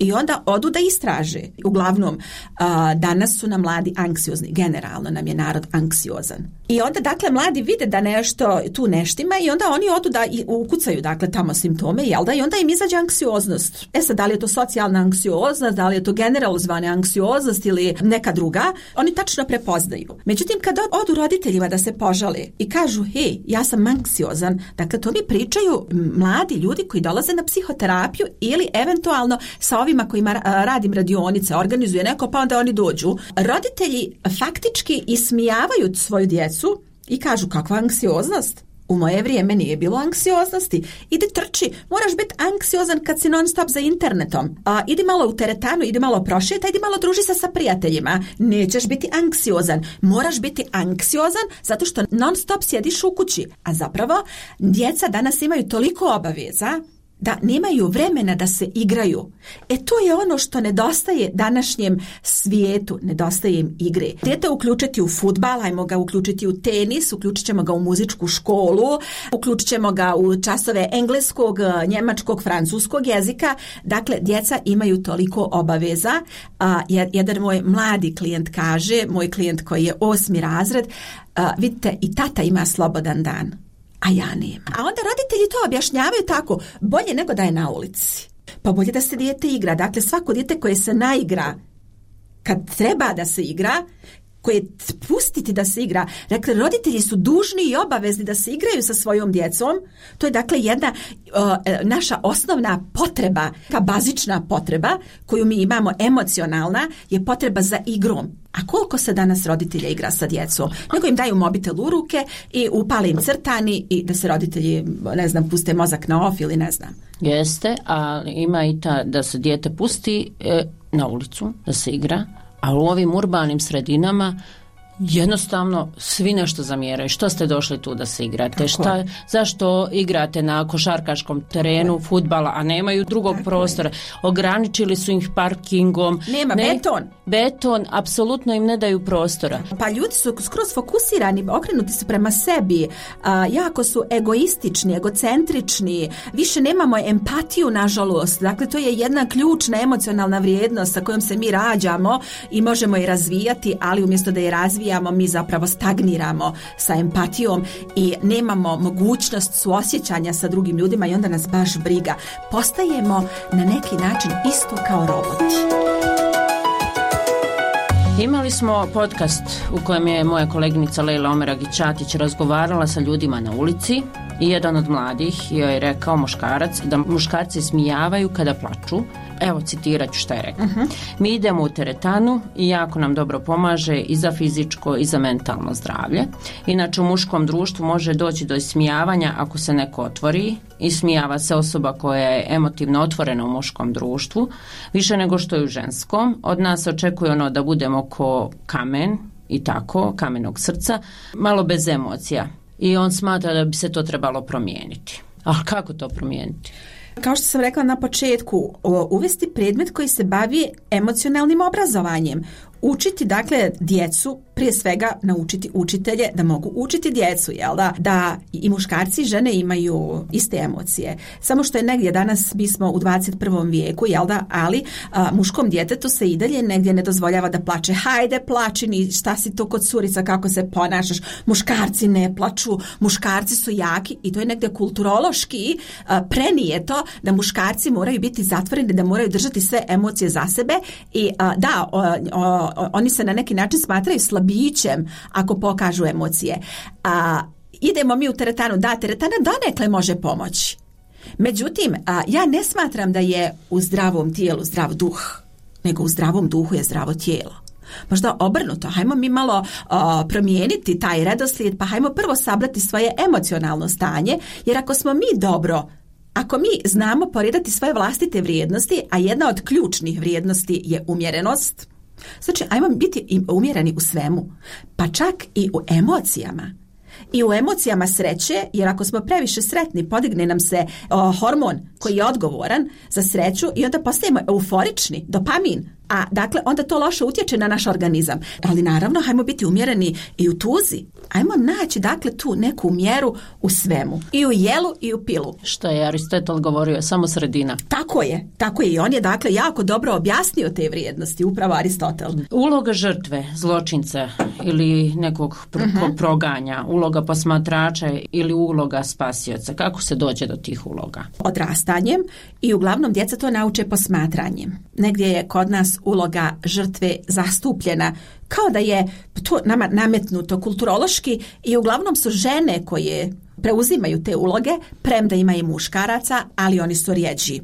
i onda odu da istraže. Uglavnom, danas su nam mladi anksiozni, generalno nam je narod anksiozan. I onda, dakle, mladi vide da nešto tu neštima i onda oni odu da ukucaju, dakle, tamo simptome, jel da? I onda im izađe anksioznost. Sad, da li je to socijalna anksioznost, da li je to generalizovana anksioznost ili neka druga, oni tačno prepoznaju. Međutim, kad odu roditeljima da se požale i kažu, hej, ja sam anksiozan, dakle, to mi pričaju mladi ljudi koji dolaze na psihoterapiju ili eventualno sa ovima kojima radim radionice, organizuje neko pa onda oni dođu. Roditelji faktički ismijavaju svoju djecu i kažu, kakva anksioznost? U moje vrijeme nije bilo anksioznosti. Idi trči, moraš biti anksiozan kad si non stop za internetom. Idi malo u teretanu, idi malo prošeta, idi malo druži se sa prijateljima. Nećeš biti anksiozan. Moraš biti anksiozan zato što non stop sjediš u kući. A zapravo, djeca danas imaju toliko obaveza da nemaju vremena da se igraju. To je ono što nedostaje današnjem svijetu, nedostaje im igre. Dijete uključiti u fudbal, ajmo ga uključiti u tenis, uključit ćemo ga u muzičku školu, uključit ćemo ga u časove engleskog, njemačkog, francuskog jezika. Dakle, djeca imaju toliko obaveza. Jedan moj mladi klijent kaže, moj klijent koji je 8. razred, vidite, i tata ima slobodan dan, a ja nemam. A onda roditelji to objašnjavaju tako, bolje nego da je na ulici. Pa bolje da se dijete igra. Dakle, svako dijete koje se naigra kad treba da se igra, koje pustiti da se igra. Dakle, roditelji su dužni i obavezni da se igraju sa svojom djecom. To je, dakle, jedna naša osnovna potreba, ta bazična potreba koju mi imamo, emocionalna, je potreba za igrom. A koliko se danas roditelja igra sa djecom? Nego im daju mobitel u ruke i upale im crtani i da se roditelji, ne znam, puste mozak na off ili ne znam. Jeste, a ima i ta da se dijete pusti na ulicu, da se igra, a u ovim urbanim sredinama jednostavno svi nešto zamjeraju. Što ste došli tu da se igrate? Zašto igrate na košarkaškom terenu fudbala, a nemaju drugog prostora? Ograničili su ih parkingom. Nema beton, apsolutno im ne daju prostora. Pa ljudi su skroz fokusirani, okrenuti su prema sebi, jako su egoistični, egocentrični, više nemamo empatiju, nažalost. Dakle, to je jedna ključna emocionalna vrijednost sa kojom se mi rađamo i možemo je razvijati, ali umjesto da je razvijamo, mi zapravo stagniramo sa empatijom i nemamo mogućnost suosjećanja sa drugim ljudima i onda nas baš briga. Postajemo na neki način isto kao roboti. Imali smo podcast u kojem je moja koleginica Lejla Omeragić-Ćatić razgovarala sa ljudima na ulici i jedan od mladih joj je rekao, muškarac, da muškarci smijavaju kada plaču. Evo, citirat ću šta je rekao. Mi idemo u teretanu i jako nam dobro pomaže i za fizičko i za mentalno zdravlje. Inače, u muškom društvu može doći do ismijavanja ako se neko otvori. Ismijava se osoba koja je emotivno otvorena u muškom društvu, više nego što je u ženskom. Od nas očekuje ono da budemo ko kamen i tako, kamenog srca, malo bez emocija. I on smatra da bi se to trebalo promijeniti. A kako to promijeniti? Kao što sam rekla na početku, uvesti predmet koji se bavi emocionalnim obrazovanjem. Učiti, dakle, djecu, prije svega naučiti učitelje da mogu učiti djecu, jel da i muškarci i žene imaju iste emocije. Samo što je negdje danas, mi smo u 21. vijeku, jel da, ali muškom djetetu se i dalje negdje ne dozvoljava da plače. Hajde, plačini, šta si to kod curica, kako se ponašaš. Muškarci ne plaču, muškarci su jaki i to je negdje kulturološki prenijeto da muškarci moraju biti zatvoreni, da moraju držati sve emocije za sebe i oni se na neki način smatraju slabićem ako pokažu emocije. Idemo mi u teretanu, da, teretana donekle može pomoći. Međutim, ja ne smatram da je u zdravom tijelu zdrav duh, nego u zdravom duhu je zdravo tijelo. Možda obrnuto, hajmo mi malo promijeniti taj redoslijed, pa hajmo prvo sabrati svoje emocionalno stanje, jer ako smo mi dobro, ako mi znamo poredati svoje vlastite vrijednosti, a jedna od ključnih vrijednosti je umjerenost, znači ajmo biti umjereni u svemu, pa čak i u emocijama. I u emocijama sreće, jer ako smo previše sretni, podigne nam se hormon koji je odgovoran za sreću i onda postajemo euforični, dopamin. A dakle, onda to loše utječe na naš organizam. Ali naravno, hajmo biti umjereni i u tuzi. Ajmo naći, dakle, tu neku mjeru u svemu. I u jelu i u pilu. Što je Aristotel govorio, samo sredina. Tako je. I on je, dakle, jako dobro objasnio te vrijednosti, upravo Aristotel. Uloga žrtve, zločinca ili nekog proganja, uloga posmatrača ili uloga spasioca. Kako se dođe do tih uloga? Odrastanjem i uglavnom djeca to nauče posmatranjem. Negdje je kod nas uloga žrtve zastupljena kao da je to nama nametnuto kulturološki i uglavnom su žene koje preuzimaju te uloge, premda ima i muškaraca, ali oni su rjeđi.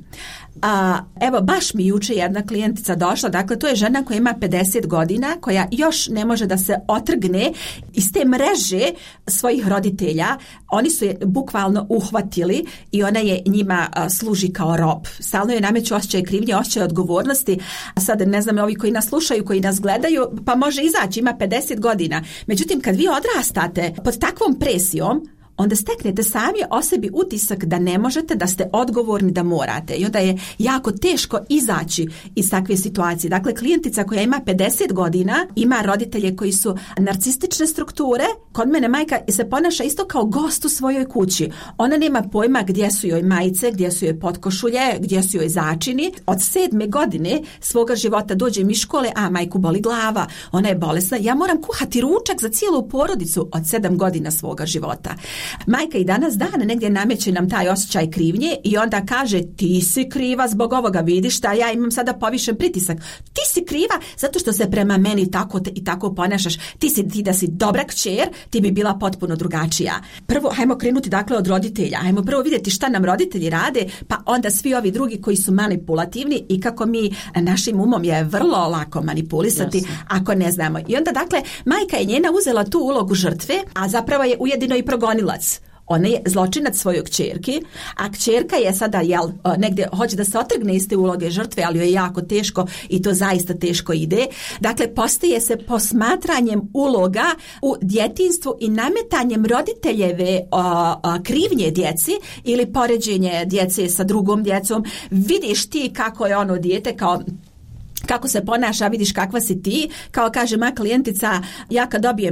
Evo, baš mi juče jedna klijentica došla, dakle to je žena koja ima 50 godina, koja još ne može da se otrgne iz te mreže svojih roditelja. Oni su je bukvalno uhvatili i ona je njima služi kao rob. Stalno je nameću osjećaj krivnje, osjećaj odgovornosti. A sad ne znam, ovi koji nas slušaju, koji nas gledaju, pa može izaći, ima 50 godina. Međutim, kad vi odrastate pod takvom presijom, onda steknete sami o sebi utisak da ne možete, da ste odgovorni, da morate. I onda je jako teško izaći iz takve situacije. Dakle, klijentica koja ima 50 godina, ima roditelje koji su narcistične strukture. Kod mene majka se ponaša isto kao gost u svojoj kući. Ona nema pojma gdje su joj majice, gdje su joj potkošulje, gdje su joj začini. Od 7. godine svoga života dođem iz škole, majku boli glava, ona je bolesna. Ja moram kuhati ručak za cijelu porodicu od 7 godina svoga života. Majka i danas dana negdje nameće nam taj osjećaj krivnje i onda kaže ti si kriva zbog ovoga, vidiš šta ja imam sada povišen pritisak. Ti si kriva zato što se prema meni tako i tako ponašaš. Ti da si dobra kćer, ti bi bila potpuno drugačija. Prvo, hajmo krenuti dakle od roditelja. Hajmo prvo vidjeti šta nam roditelji rade, pa onda svi ovi drugi koji su manipulativni i kako mi našim umom je vrlo lako manipulisati ako ne znamo. I onda dakle, majka je njena uzela tu ulogu žrtve, a zapravo je ujedino i progonilac. Ona je zločinac svojoj kćerki, a kćerka je sada negdje hoće da se otrgne iz te uloge žrtve, ali joj je jako teško i to zaista teško ide. Dakle, postaje se posmatranjem uloga u djetinjstvu i nametanjem roditeljeve krivnje djeci ili poređenje djece sa drugom djecom. Vidiš ti kako je ono dijete, kako se ponaša, vidiš kakva si ti. Kao kaže moja klijentica, ja kad dobijem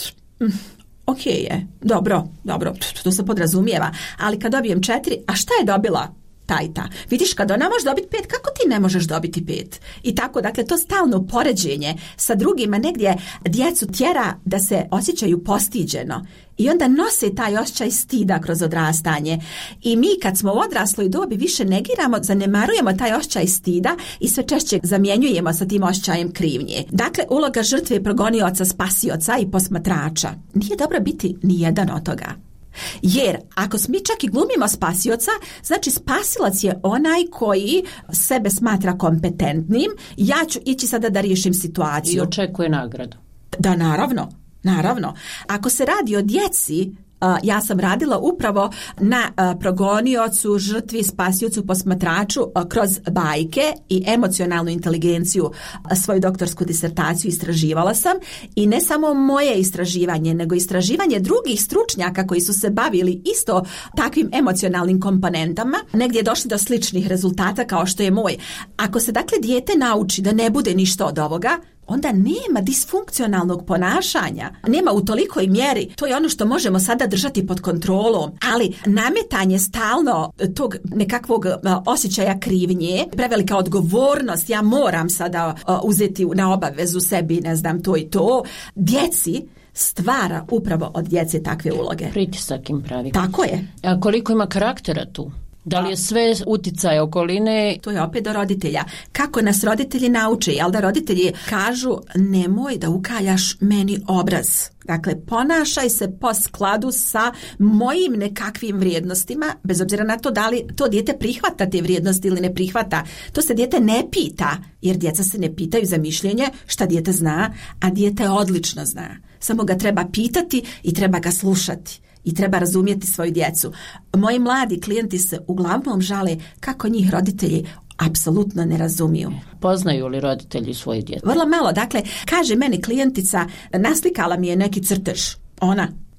5, ok je, dobro, to se podrazumijeva, ali kad dobijem 4, a šta je dobila ta? Vidiš, kad ona može dobiti 5, kako ti ne možeš dobiti 5? I tako, dakle, to stalno poređenje sa drugima negdje djecu tjera da se osjećaju postiđeno i onda nose taj osjećaj stida kroz odrastanje. I mi kad smo u odrasloj dobi više negiramo, zanemarujemo taj osjećaj stida i sve češće zamjenjujemo sa tim osjećajem krivnje. Dakle, uloga žrtve, progonioca, spasioca i posmatrača. Nije dobro biti ni jedan od toga. Jer ako mi čak i glumimo spasioca, znači spasilac je onaj koji sebe smatra kompetentnim, ja ću ići sada da riješim situaciju. I očekuje nagradu. Da, naravno. Ako se radi o djeci, ja sam radila upravo na progoniocu, žrtvi, spasiocu, posmatraču kroz bajke i emocionalnu inteligenciju. Svoju doktorsku disertaciju istraživala sam i ne samo moje istraživanje, nego istraživanje drugih stručnjaka koji su se bavili isto takvim emocionalnim komponentama. Negdje je došli do sličnih rezultata kao što je moj. Ako se dakle dijete nauči da ne bude ništa od ovoga, onda nema disfunkcionalnog ponašanja. Nema u tolikoj mjeri. To je ono što možemo sada držati pod kontrolom. Ali nametanje stalno tog nekakvog osjećaja krivnje, prevelika odgovornost, ja moram sada uzeti na obavezu sebi, ne znam, to i to, djeci stvara upravo od djece takve uloge. Pritisak im pravi. Tako je. A koliko ima karaktera tu? Da li je sve utjecaj okoline? To je opet do roditelja. Kako nas roditelji nauče? Jel da roditelji kažu nemoj da ukaljaš meni obraz. Dakle, ponašaj se po skladu sa mojim nekakvim vrijednostima, bez obzira na to da li to dijete prihvata te vrijednosti ili ne prihvata. To se dijete ne pita, jer djeca se ne pitaju za mišljenje šta dijete zna, a dijete odlično zna. Samo ga treba pitati i treba ga slušati. I treba razumjeti svoju djecu. Moji mladi klijenti se uglavnom žale kako njih roditelji apsolutno ne razumiju. Poznaju li roditelji svoje djece? Vrlo malo. Dakle, kaže meni klijentica, naslikala mi je neki crtež. Ona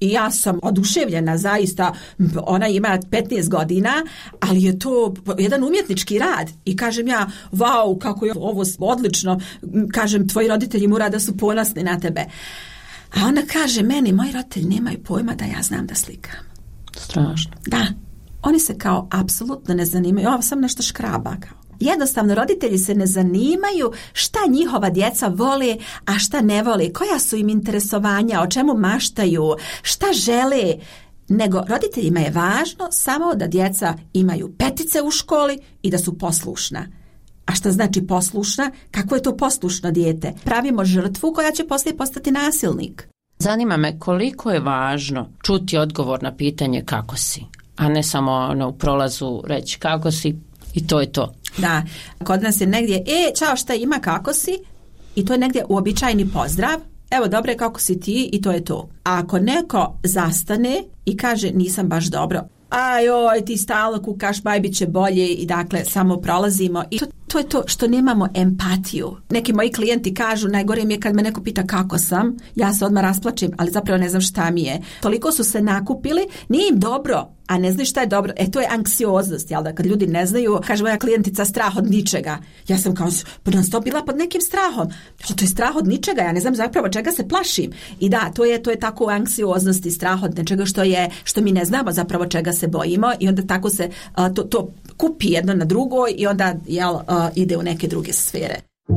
I ja sam oduševljena, zaista, ona ima 15 godina, ali je to jedan umjetnički rad. I kažem ja, vau, kako je ovo odlično, kažem, tvoji roditelji mora da su ponosni na tebe. A ona kaže meni, moji roditelji nemaju pojma da ja znam da slikam. Strašno. Da, oni se kao apsolutno ne zanimaju, ovo sam nešto škraba kao. Jednostavno, roditelji se ne zanimaju šta njihova djeca vole, a šta ne vole, koja su im interesovanja, o čemu maštaju, šta žele, nego roditeljima je važno samo da djeca imaju petice u školi i da su poslušna. A šta znači poslušna? Kako je to poslušno dijete? Pravimo žrtvu koja će poslije postati nasilnik. Zanima me koliko je važno čuti odgovor na pitanje kako si, a ne samo u prolazu reći kako si i to je to. Da, kod nas je negdje, čao, šta ima, kako si? I to je negdje uobičajeni pozdrav. Evo, dobre, kako si ti? I to je to. A ako neko zastane i kaže nisam baš dobro, ajoj, ti stalno kukaš, bit će bolje i dakle samo prolazimo. I to je to što nemamo empatiju. Neki moji klijenti kažu, najgore mi je kad me neko pita kako sam, ja se odmah rasplačim, ali zapravo ne znam šta mi je. Toliko su se nakupili, nije im dobro, a ne znaju šta je dobro. To je anksioznost, jel da? Kad ljudi ne znaju, kaže moja klijentica, strah od ničega. Ja sam kao, non stop bila pod nekim strahom. To je strah od ničega, ja ne znam zapravo čega se plašim. I da, to je tako anksioznost i strah od nečega što mi ne znamo zapravo čega se bojimo i onda tako se to kupi jedno na drugo i onda ide u neke druge sfere.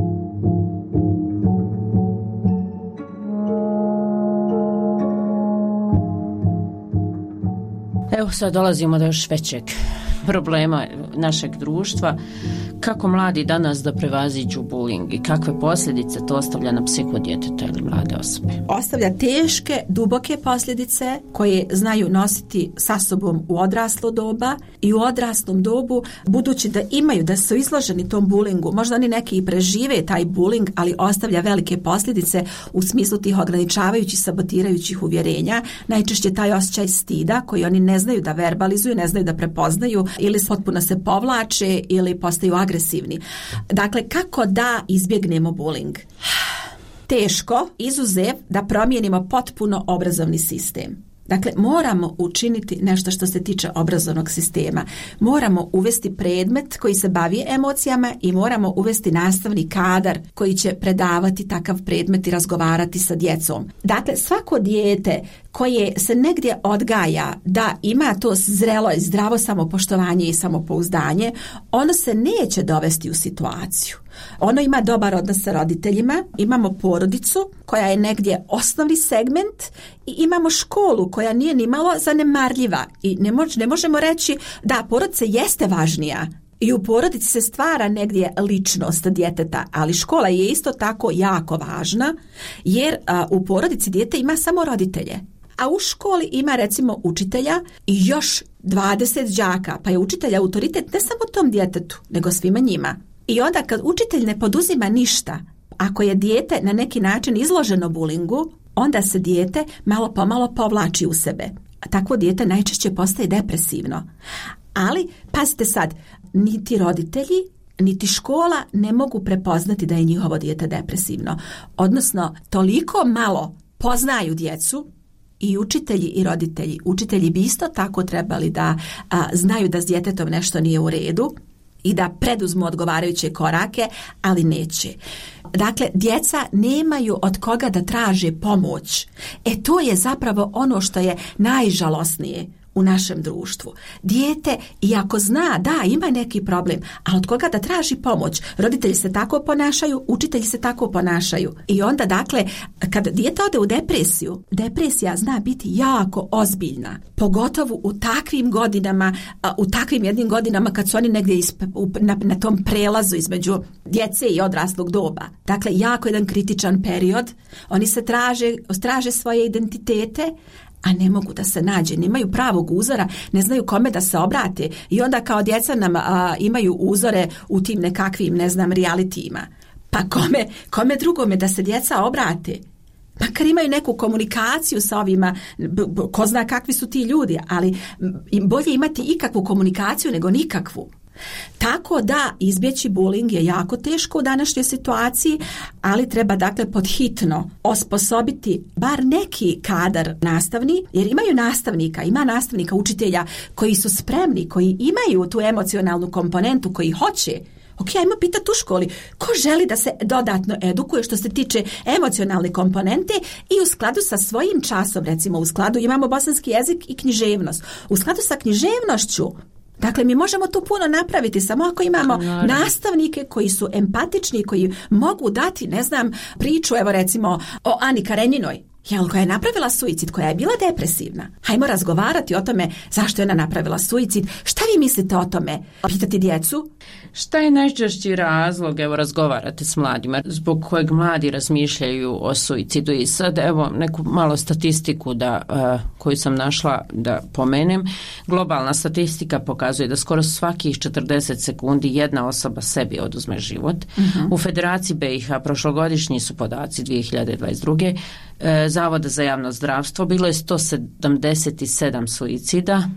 Evo sad dolazimo do još većeg problema našeg društva. Kako mladi danas da prevaziđu bullying i kakve posljedice to ostavlja na psihu djeteta ili mlade osobe? Ostavlja teške, duboke posljedice koje znaju nositi sa sobom u odraslo doba i u odraslom dobu, budući da su izloženi tom bullyingu. Možda oni neki i prežive taj bullying, ali ostavlja velike posljedice u smislu tih ograničavajućih, sabotirajućih uvjerenja. Najčešće taj osjećaj stida koji oni ne znaju da verbalizuju, ne znaju da prepoznaju ili potpuno se povlače ili postaju agresivni. Dakle, kako da izbjegnemo bullying? Teško, izuzev da promijenimo potpuno obrazovni sistem. Dakle, moramo učiniti nešto što se tiče obrazovnog sistema. Moramo uvesti predmet koji se bavi emocijama i moramo uvesti nastavni kadar koji će predavati takav predmet i razgovarati sa djecom. Dakle, svako dijete koje se negdje odgaja da ima to zrelo i zdravo samopoštovanje i samopouzdanje, ono se neće dovesti u situaciju. Ono ima dobar odnos sa roditeljima, imamo porodicu koja je negdje osnovni segment i imamo školu koja nije nimalo zanemarljiva i ne možemo reći da porodica jeste važnija. I u porodici se stvara negdje ličnost djeteta, ali škola je isto tako jako važna jer u porodici dijete ima samo roditelje. A u školi ima recimo učitelja i još 20 đaka, pa je učitelj autoritet ne samo tom djetetu, nego svima njima. I onda kad učitelj ne poduzima ništa, ako je dijete na neki način izloženo bullyingu, onda se dijete malo pomalo povlači u sebe. Takvo dijete najčešće postaje depresivno. Ali, pazite sad, niti roditelji, niti škola ne mogu prepoznati da je njihovo dijete depresivno. Odnosno, toliko malo poznaju djecu i učitelji i roditelji. Učitelji bi isto tako trebali da znaju da s djetetom nešto nije u redu i da preduzmu odgovarajuće korake, ali neće. Dakle, djeca nemaju od koga da traže pomoć. To je zapravo ono što je najžalosnije u našem društvu. Dijete, iako zna da ima neki problem, ali od koga da traži pomoć? Roditelji se tako ponašaju, učitelji se tako ponašaju. I onda, dakle, kad dijete ode u depresiju, depresija zna biti jako ozbiljna. Pogotovo u takvim godinama, u takvim jednim godinama kad su oni negdje na tom prelazu između djece i odraslog doba. Dakle, jako jedan kritičan period. Oni se traže svoje identitete, a ne mogu da se nađe, nemaju pravog uzora, ne znaju kome da se obrate i onda kao djeca nam imaju uzore u tim nekakvim, realitijima. Pa kome drugome da se djeca obrate? Makar imaju neku komunikaciju sa ovima, ko zna kakvi su ti ljudi, ali bolje imati ikakvu komunikaciju nego nikakvu. Tako da izbjeći bullying je jako teško u današnjoj situaciji, ali treba dakle podhitno osposobiti bar neki kadar nastavni, jer ima nastavnika, učitelja koji su spremni, koji imaju tu emocionalnu komponentu, koji hoće. Ok, ajmo pitati u školi ko želi da se dodatno edukuje što se tiče emocionalne komponente i u skladu sa svojim časom, recimo u skladu imamo bosanski jezik i književnost. U skladu sa književnošću, dakle mi možemo tu puno napraviti samo ako imamo nastavnike koji su empatični, koji mogu dati, ne znam, priču, evo recimo o Ani Kareninoj, koja je napravila suicid, koja je bila depresivna. Hajmo razgovarati o tome zašto je ona napravila suicid. Šta vi mislite o tome? Pitati djecu? Šta je najčešći razlog, evo razgovarate s mladima, zbog kojeg mladi razmišljaju o suicidu? I sad evo neku malo statistiku koju sam našla da pomenem. Globalna statistika pokazuje da skoro svakih 40 sekundi jedna osoba sebi oduzme život. U Federaciji BiH prošlogodišnji su podaci 2022. Zavoda za javno zdravstvo bilo je 177 suicida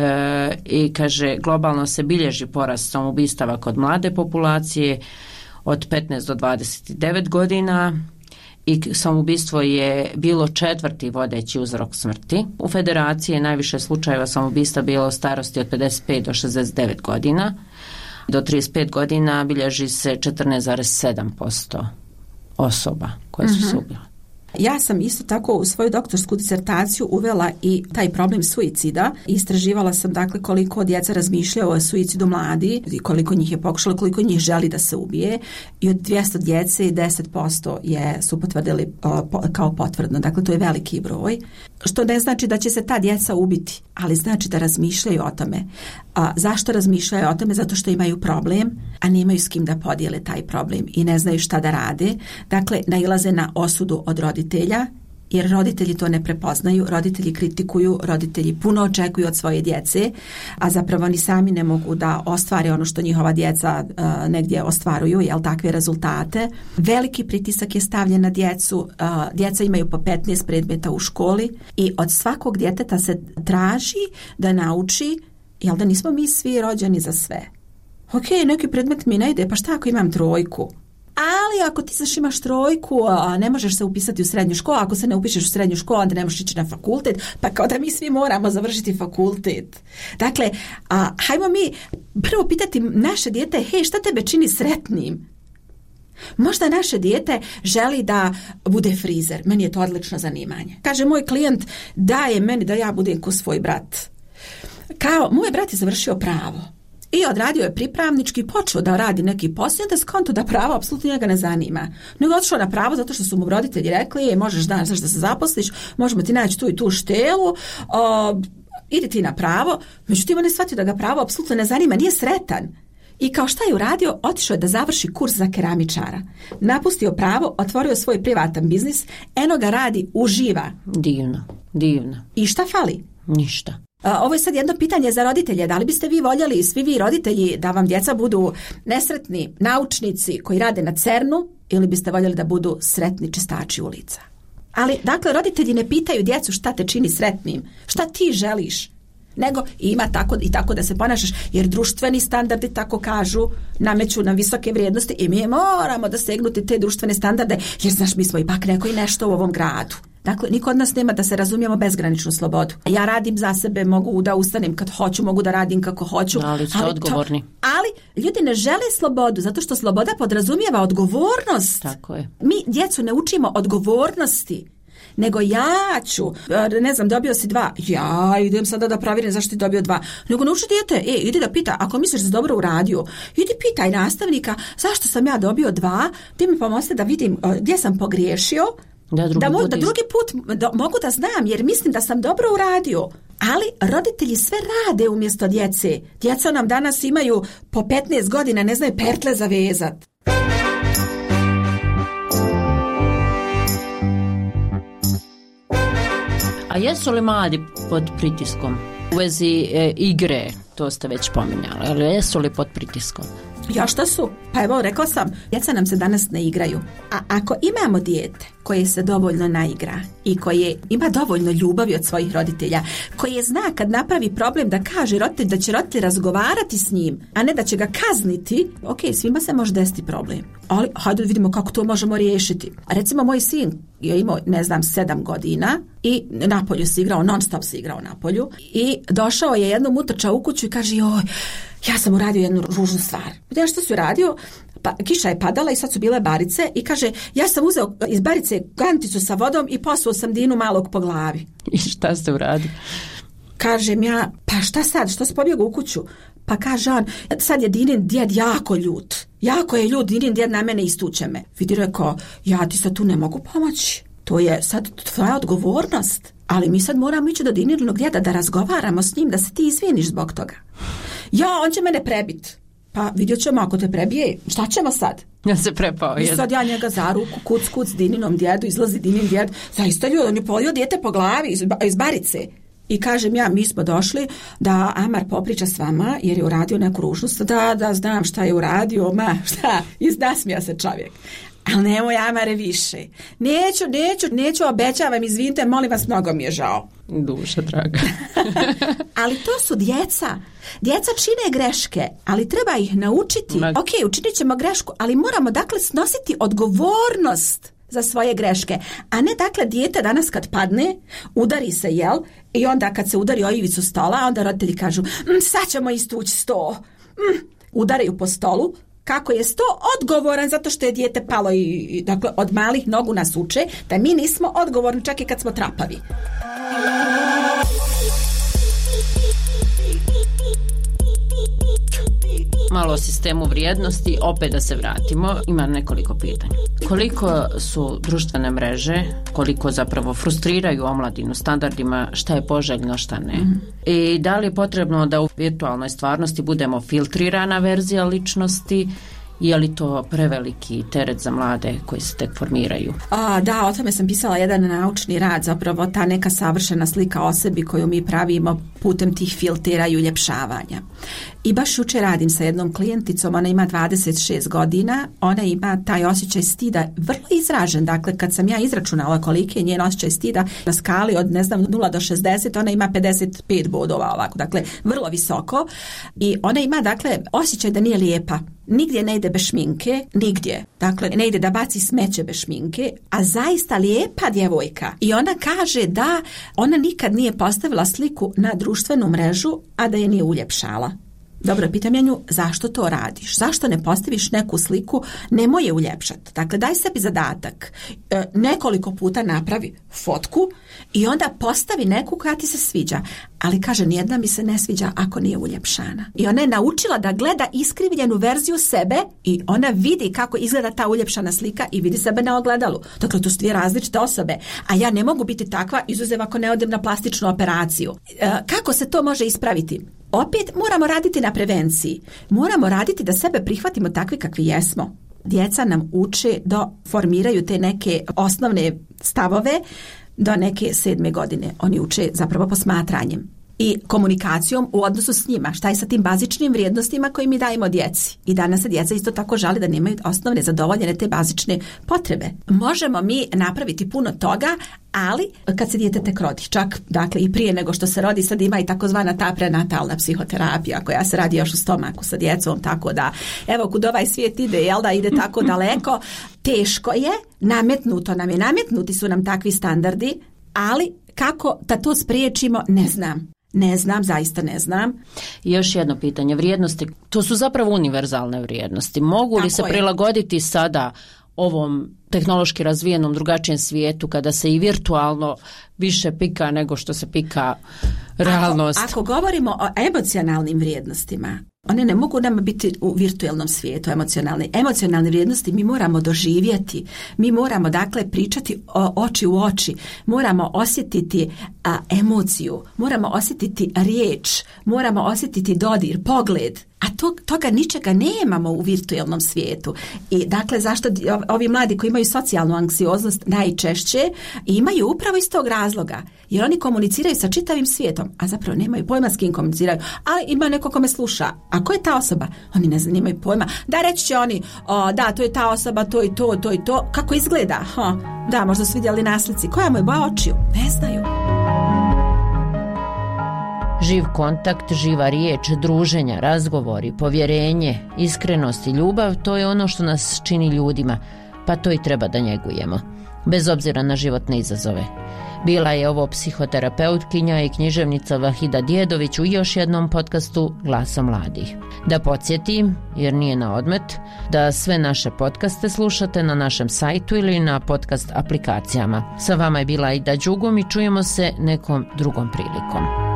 i kaže globalno se bilježi porast samoubistava kod mlade populacije od 15 do 29 godina i samoubistvo je bilo 4. vodeći uzrok smrti. U Federaciji je najviše slučajeva samoubistva bilo u starosti od 55 do 69 godina. Do 35 godina bilježi se 14,7% osoba koje su se ubile. Ja sam isto tako u svoju doktorsku disertaciju uvela i taj problem suicida. Istraživala sam dakle koliko djeca razmišljaju o suicidu mladi, koliko njih je pokušalo, koliko njih želi da se ubije i od 200 djece 10% su potvrdili kao potvrdno. Dakle, to je veliki broj. Što ne znači da će se ta djeca ubiti, ali znači da razmišljaju o tome. Zašto razmišljaju o tome? Zato što imaju problem, a nemaju s kim da podijele taj problem i ne znaju šta da rade. Dakle, nailaze na osudu od roditelja, jer roditelji to ne prepoznaju, roditelji kritikuju, roditelji puno očekuju od svoje djece, a zapravo ni sami ne mogu da ostvare ono što njihova djeca negdje ostvaruju, takve rezultate. Veliki pritisak je stavljen na djecu, djeca imaju po 15 predmeta u školi i od svakog djeteta se traži da nauči, da nismo mi svi rođeni za sve. Ok, neki predmet mi ne ide, pa šta ako imam 3? Ali ako ti imaš 3, ne možeš se upisati u srednju školu, ako se ne upišeš u srednju školu, onda ne možeš ići na fakultet, pa kao da mi svi moramo završiti fakultet. Dakle, hajmo mi prvo pitati naše dijete, hej, šta tebe čini sretnim? Možda naše dijete želi da bude frizer, meni je to odlično zanimanje. Kaže moj klijent, daje meni da ja budem ko svoj brat. Kao, moj brat je završio pravo. I odradio je pripravnički, počeo da radi neki posao, da skonto da pravo apsolutno njega ne zanima. Nego otišao na pravo zato što su mu roditelji rekli, možeš danas da se zaposliš, možemo ti naći tu i tu štelu, idi ti na pravo. Međutim, on je shvatio da ga pravo apsolutno ne zanima, nije sretan. I kao šta je uradio, otišao je da završi kurs za keramičara. Napustio pravo, otvorio svoj privatan biznis, eno ga radi, uživa. Divno. I šta fali? Ništa. Ovo je sad jedno pitanje za roditelje. Da li biste vi voljeli, svi vi roditelji, da vam djeca budu nesretni naučnici koji rade na CERN-u ili biste voljeli da budu sretni čistači ulica? Ali, dakle, roditelji ne pitaju djecu šta te čini sretnim, šta ti želiš, nego ima tako da se ponašaš, jer društveni standardi, tako kažu, nameću nam visoke vrijednosti i mi moramo da segnuti te društvene standarde, jer znaš, mi smo ipak neko i nešto u ovom gradu. Dakle, niko od nas nema, da se razumijemo, bezgraničnu slobodu. Ja radim za sebe, mogu da ustanem kad hoću, mogu da radim kako hoću. Ali ste odgovorni. Ali ljudi ne žele slobodu, zato što sloboda podrazumijeva odgovornost. Tako je. Mi djecu ne učimo odgovornosti, nego ja ću, ne znam, dobio si 2, ja idem sada da provjerim zašto ti dobio 2. Nego nauči dijete, idi da pita, ako misliš da si dobro uradio, idi pitaj nastavnika zašto sam ja dobio 2, ti mi pomozi da vidim gdje sam pogriješio, da drugi put mogu da znam, jer mislim da sam dobro uradio. Ali roditelji sve rade umjesto djece. Djeca nam danas imaju po 15 godina, ne znaju pertle zavezat. A jesu li mladi pod pritiskom? U vezi igre, to ste već pominjali, ali jesu li pod pritiskom? Ja, šta su? Pa evo, rekla sam, djeca nam se danas ne igraju. A ako imamo dijete koje se dovoljno naigra i koje ima dovoljno ljubavi od svojih roditelja, koje zna kad napravi problem da kaže roditelj da će roditelj razgovarati s njim, a ne da će ga kazniti, ok, svima se može desiti problem. Ali hajde da vidimo kako to možemo riješiti. Recimo, moj sin je imao, 7 godina i napolju se igrao, non stop se igrao napolju i došao je jednom utrčao u kuću i kaže, joj, ja sam uradio jednu ružnu stvar. Ja, što si uradio? Pa, kiša je padala i sad su bile barice i kaže, ja sam uzeo iz barice kanticu sa vodom i posuo sam Dinu malog po glavi. I šta ste uradili? Kažem ja, pa šta sad, što si pobjegao u kuću? Pa kaže on, sad je Dinin djed jako ljut. Jako je ljut, Dinin djed na mene istuče me. Vidi, rekao, ja ti sad tu ne mogu pomoći. To je sad tvoja odgovornost. Ali mi sad moramo ići do Dininog djeda da razgovaramo s njim, da se ti izviniš zbog toga. Ja, on će mene prebiti. Pa vidjet ćemo, ako te prebije, šta ćemo sad? Ja se prepao. I sad ja njega za ruku, kuc Dininom djedu, izlazi Dinin djed. Zaista ljudi, on je polio dijete po glavi iz barice. I kažem ja, mi smo došli da Amar popriča s vama jer je uradio neku ružnost. Da, znam šta je uradio, šta, nasmija se čovjek. Ali nemoj, Amare, više. Neću, obećavam, izvinite, molim vas, mnogo mi je žao. Duša draga. Ali to su djeca. Djeca čine greške, ali treba ih naučiti. Ok, učinit ćemo grešku, ali moramo dakle snositi odgovornost za svoje greške. A ne dakle dijete danas kad padne, udari se, jel? I onda kad se udari o ivicu stola, onda roditelji kažu, sad ćemo istući sto. Udaraju po stolu. Kako je sto odgovoran zato što je dijete palo i dakle od malih nogu nas uče da mi nismo odgovorni čak i kad smo trapavi. Malo o sistemu vrijednosti, opet da se vratimo, ima nekoliko pitanja. Koliko su društvene mreže, koliko zapravo frustriraju omladinu standardima, šta je poželjno, šta ne? I da li je potrebno da u virtualnoj stvarnosti budemo filtrirana verzija ličnosti, je li to preveliki teret za mlade koji se tek formiraju? Da, o tome sam pisala jedan naučni rad, zapravo ta neka savršena slika o sebi koju mi pravimo putem tih filtera i uljepšavanja. I baš jučer radim sa jednom klijenticom, ona ima 26 godina, ona ima taj osjećaj stida vrlo izražen, dakle kad sam ja izračunala koliki je njen osjećaj stida na skali od 0 do 60, ona ima 55 bodova ovako, dakle vrlo visoko i ona ima dakle osjećaj da nije lijepa. Nigdje ne ide bez šminke, nigdje. Dakle, ne ide da baci smeće bez šminke, a zaista lijepa djevojka. I ona kaže da ona nikad nije postavila sliku na društvenu mrežu, a da je nije uljepšala. Dobro, pitam ja nju, zašto to radiš? Zašto ne postaviš neku sliku? Nemoj je uljepšati. Dakle, daj sebi zadatak. Nekoliko puta napravi fotku i onda postavi neku koja ti se sviđa. Ali kaže, nijedna mi se ne sviđa ako nije uljepšana. I ona je naučila da gleda iskrivljenu verziju sebe i ona vidi kako izgleda ta uljepšana slika i vidi sebe na ogledalu. Dakle, to su dvije različite osobe. A ja ne mogu biti takva, izuzev ako ne odem na plastičnu operaciju. Kako se to može ispraviti? Opet moramo raditi na prevenciji. Moramo raditi da sebe prihvatimo takvi kakvi jesmo. Djeca nam uče da formiraju te neke osnovne stavove do neke 7. godine. Oni uče zapravo posmatranjem i komunikacijom u odnosu s njima. Šta je sa tim bazičnim vrijednostima koje mi dajemo djeci? I danas se djeca isto tako žali da nemaju osnovne zadovoljene te bazične potrebe. Možemo mi napraviti puno toga, ali kad se dijete tek rodi, čak dakle i prije nego što se rodi, sad ima i takozvana ta prenatalna psihoterapija koja se radi još u stomaku sa djecom, tako da evo kud ovaj svijet ide, jel da ide tako daleko, teško je, nametnuti su nam takvi standardi, ali kako da to spriječimo, ne znam. Zaista ne znam. I još jedno pitanje, vrijednosti, to su zapravo univerzalne vrijednosti. Mogu li se prilagoditi sada ovom tehnološki razvijenom drugačijem svijetu kada se i virtualno više pika nego što se pika realnost? Ako govorimo o emocionalnim vrijednostima, one ne mogu nam biti u virtualnom svijetu emocionalne. Emocionalne vrijednosti mi moramo doživjeti. Mi moramo dakle pričati oči u oči. Moramo osjetiti emociju. Moramo osjetiti riječ. Moramo osjetiti dodir, pogled. A toga ničega nemamo u virtualnom svijetu. I dakle, zašto ovi mladi koji imaju socijalnu anksioznost najčešće imaju upravo iz tog razloga. Jer oni komuniciraju sa čitavim svijetom, a zapravo nemaju pojma s kim komuniciraju. A ima neko ko me sluša. A ko je ta osoba? Oni ne zanimaju pojma. Da, reći će oni, da, to je ta osoba, to i to, to i to. Kako izgleda? Da, možda su vidjeli na slici. Koja mu je boja očiju? Ne znaju. Živ kontakt, živa riječ, druženja, razgovori, povjerenje, iskrenost i ljubav, to je ono što nas čini ljudima, pa to i treba da njegujemo, bez obzira na životne izazove. Bila je ovo psihoterapeutkinja i književnica Vahida Djedović u još jednom podcastu Glasa mladih. Da podsjetim, jer nije na odmet, da sve naše podcaste slušate na našem sajtu ili na podcast aplikacijama. Sa vama je bila Aida Đugum i čujemo se nekom drugom prilikom.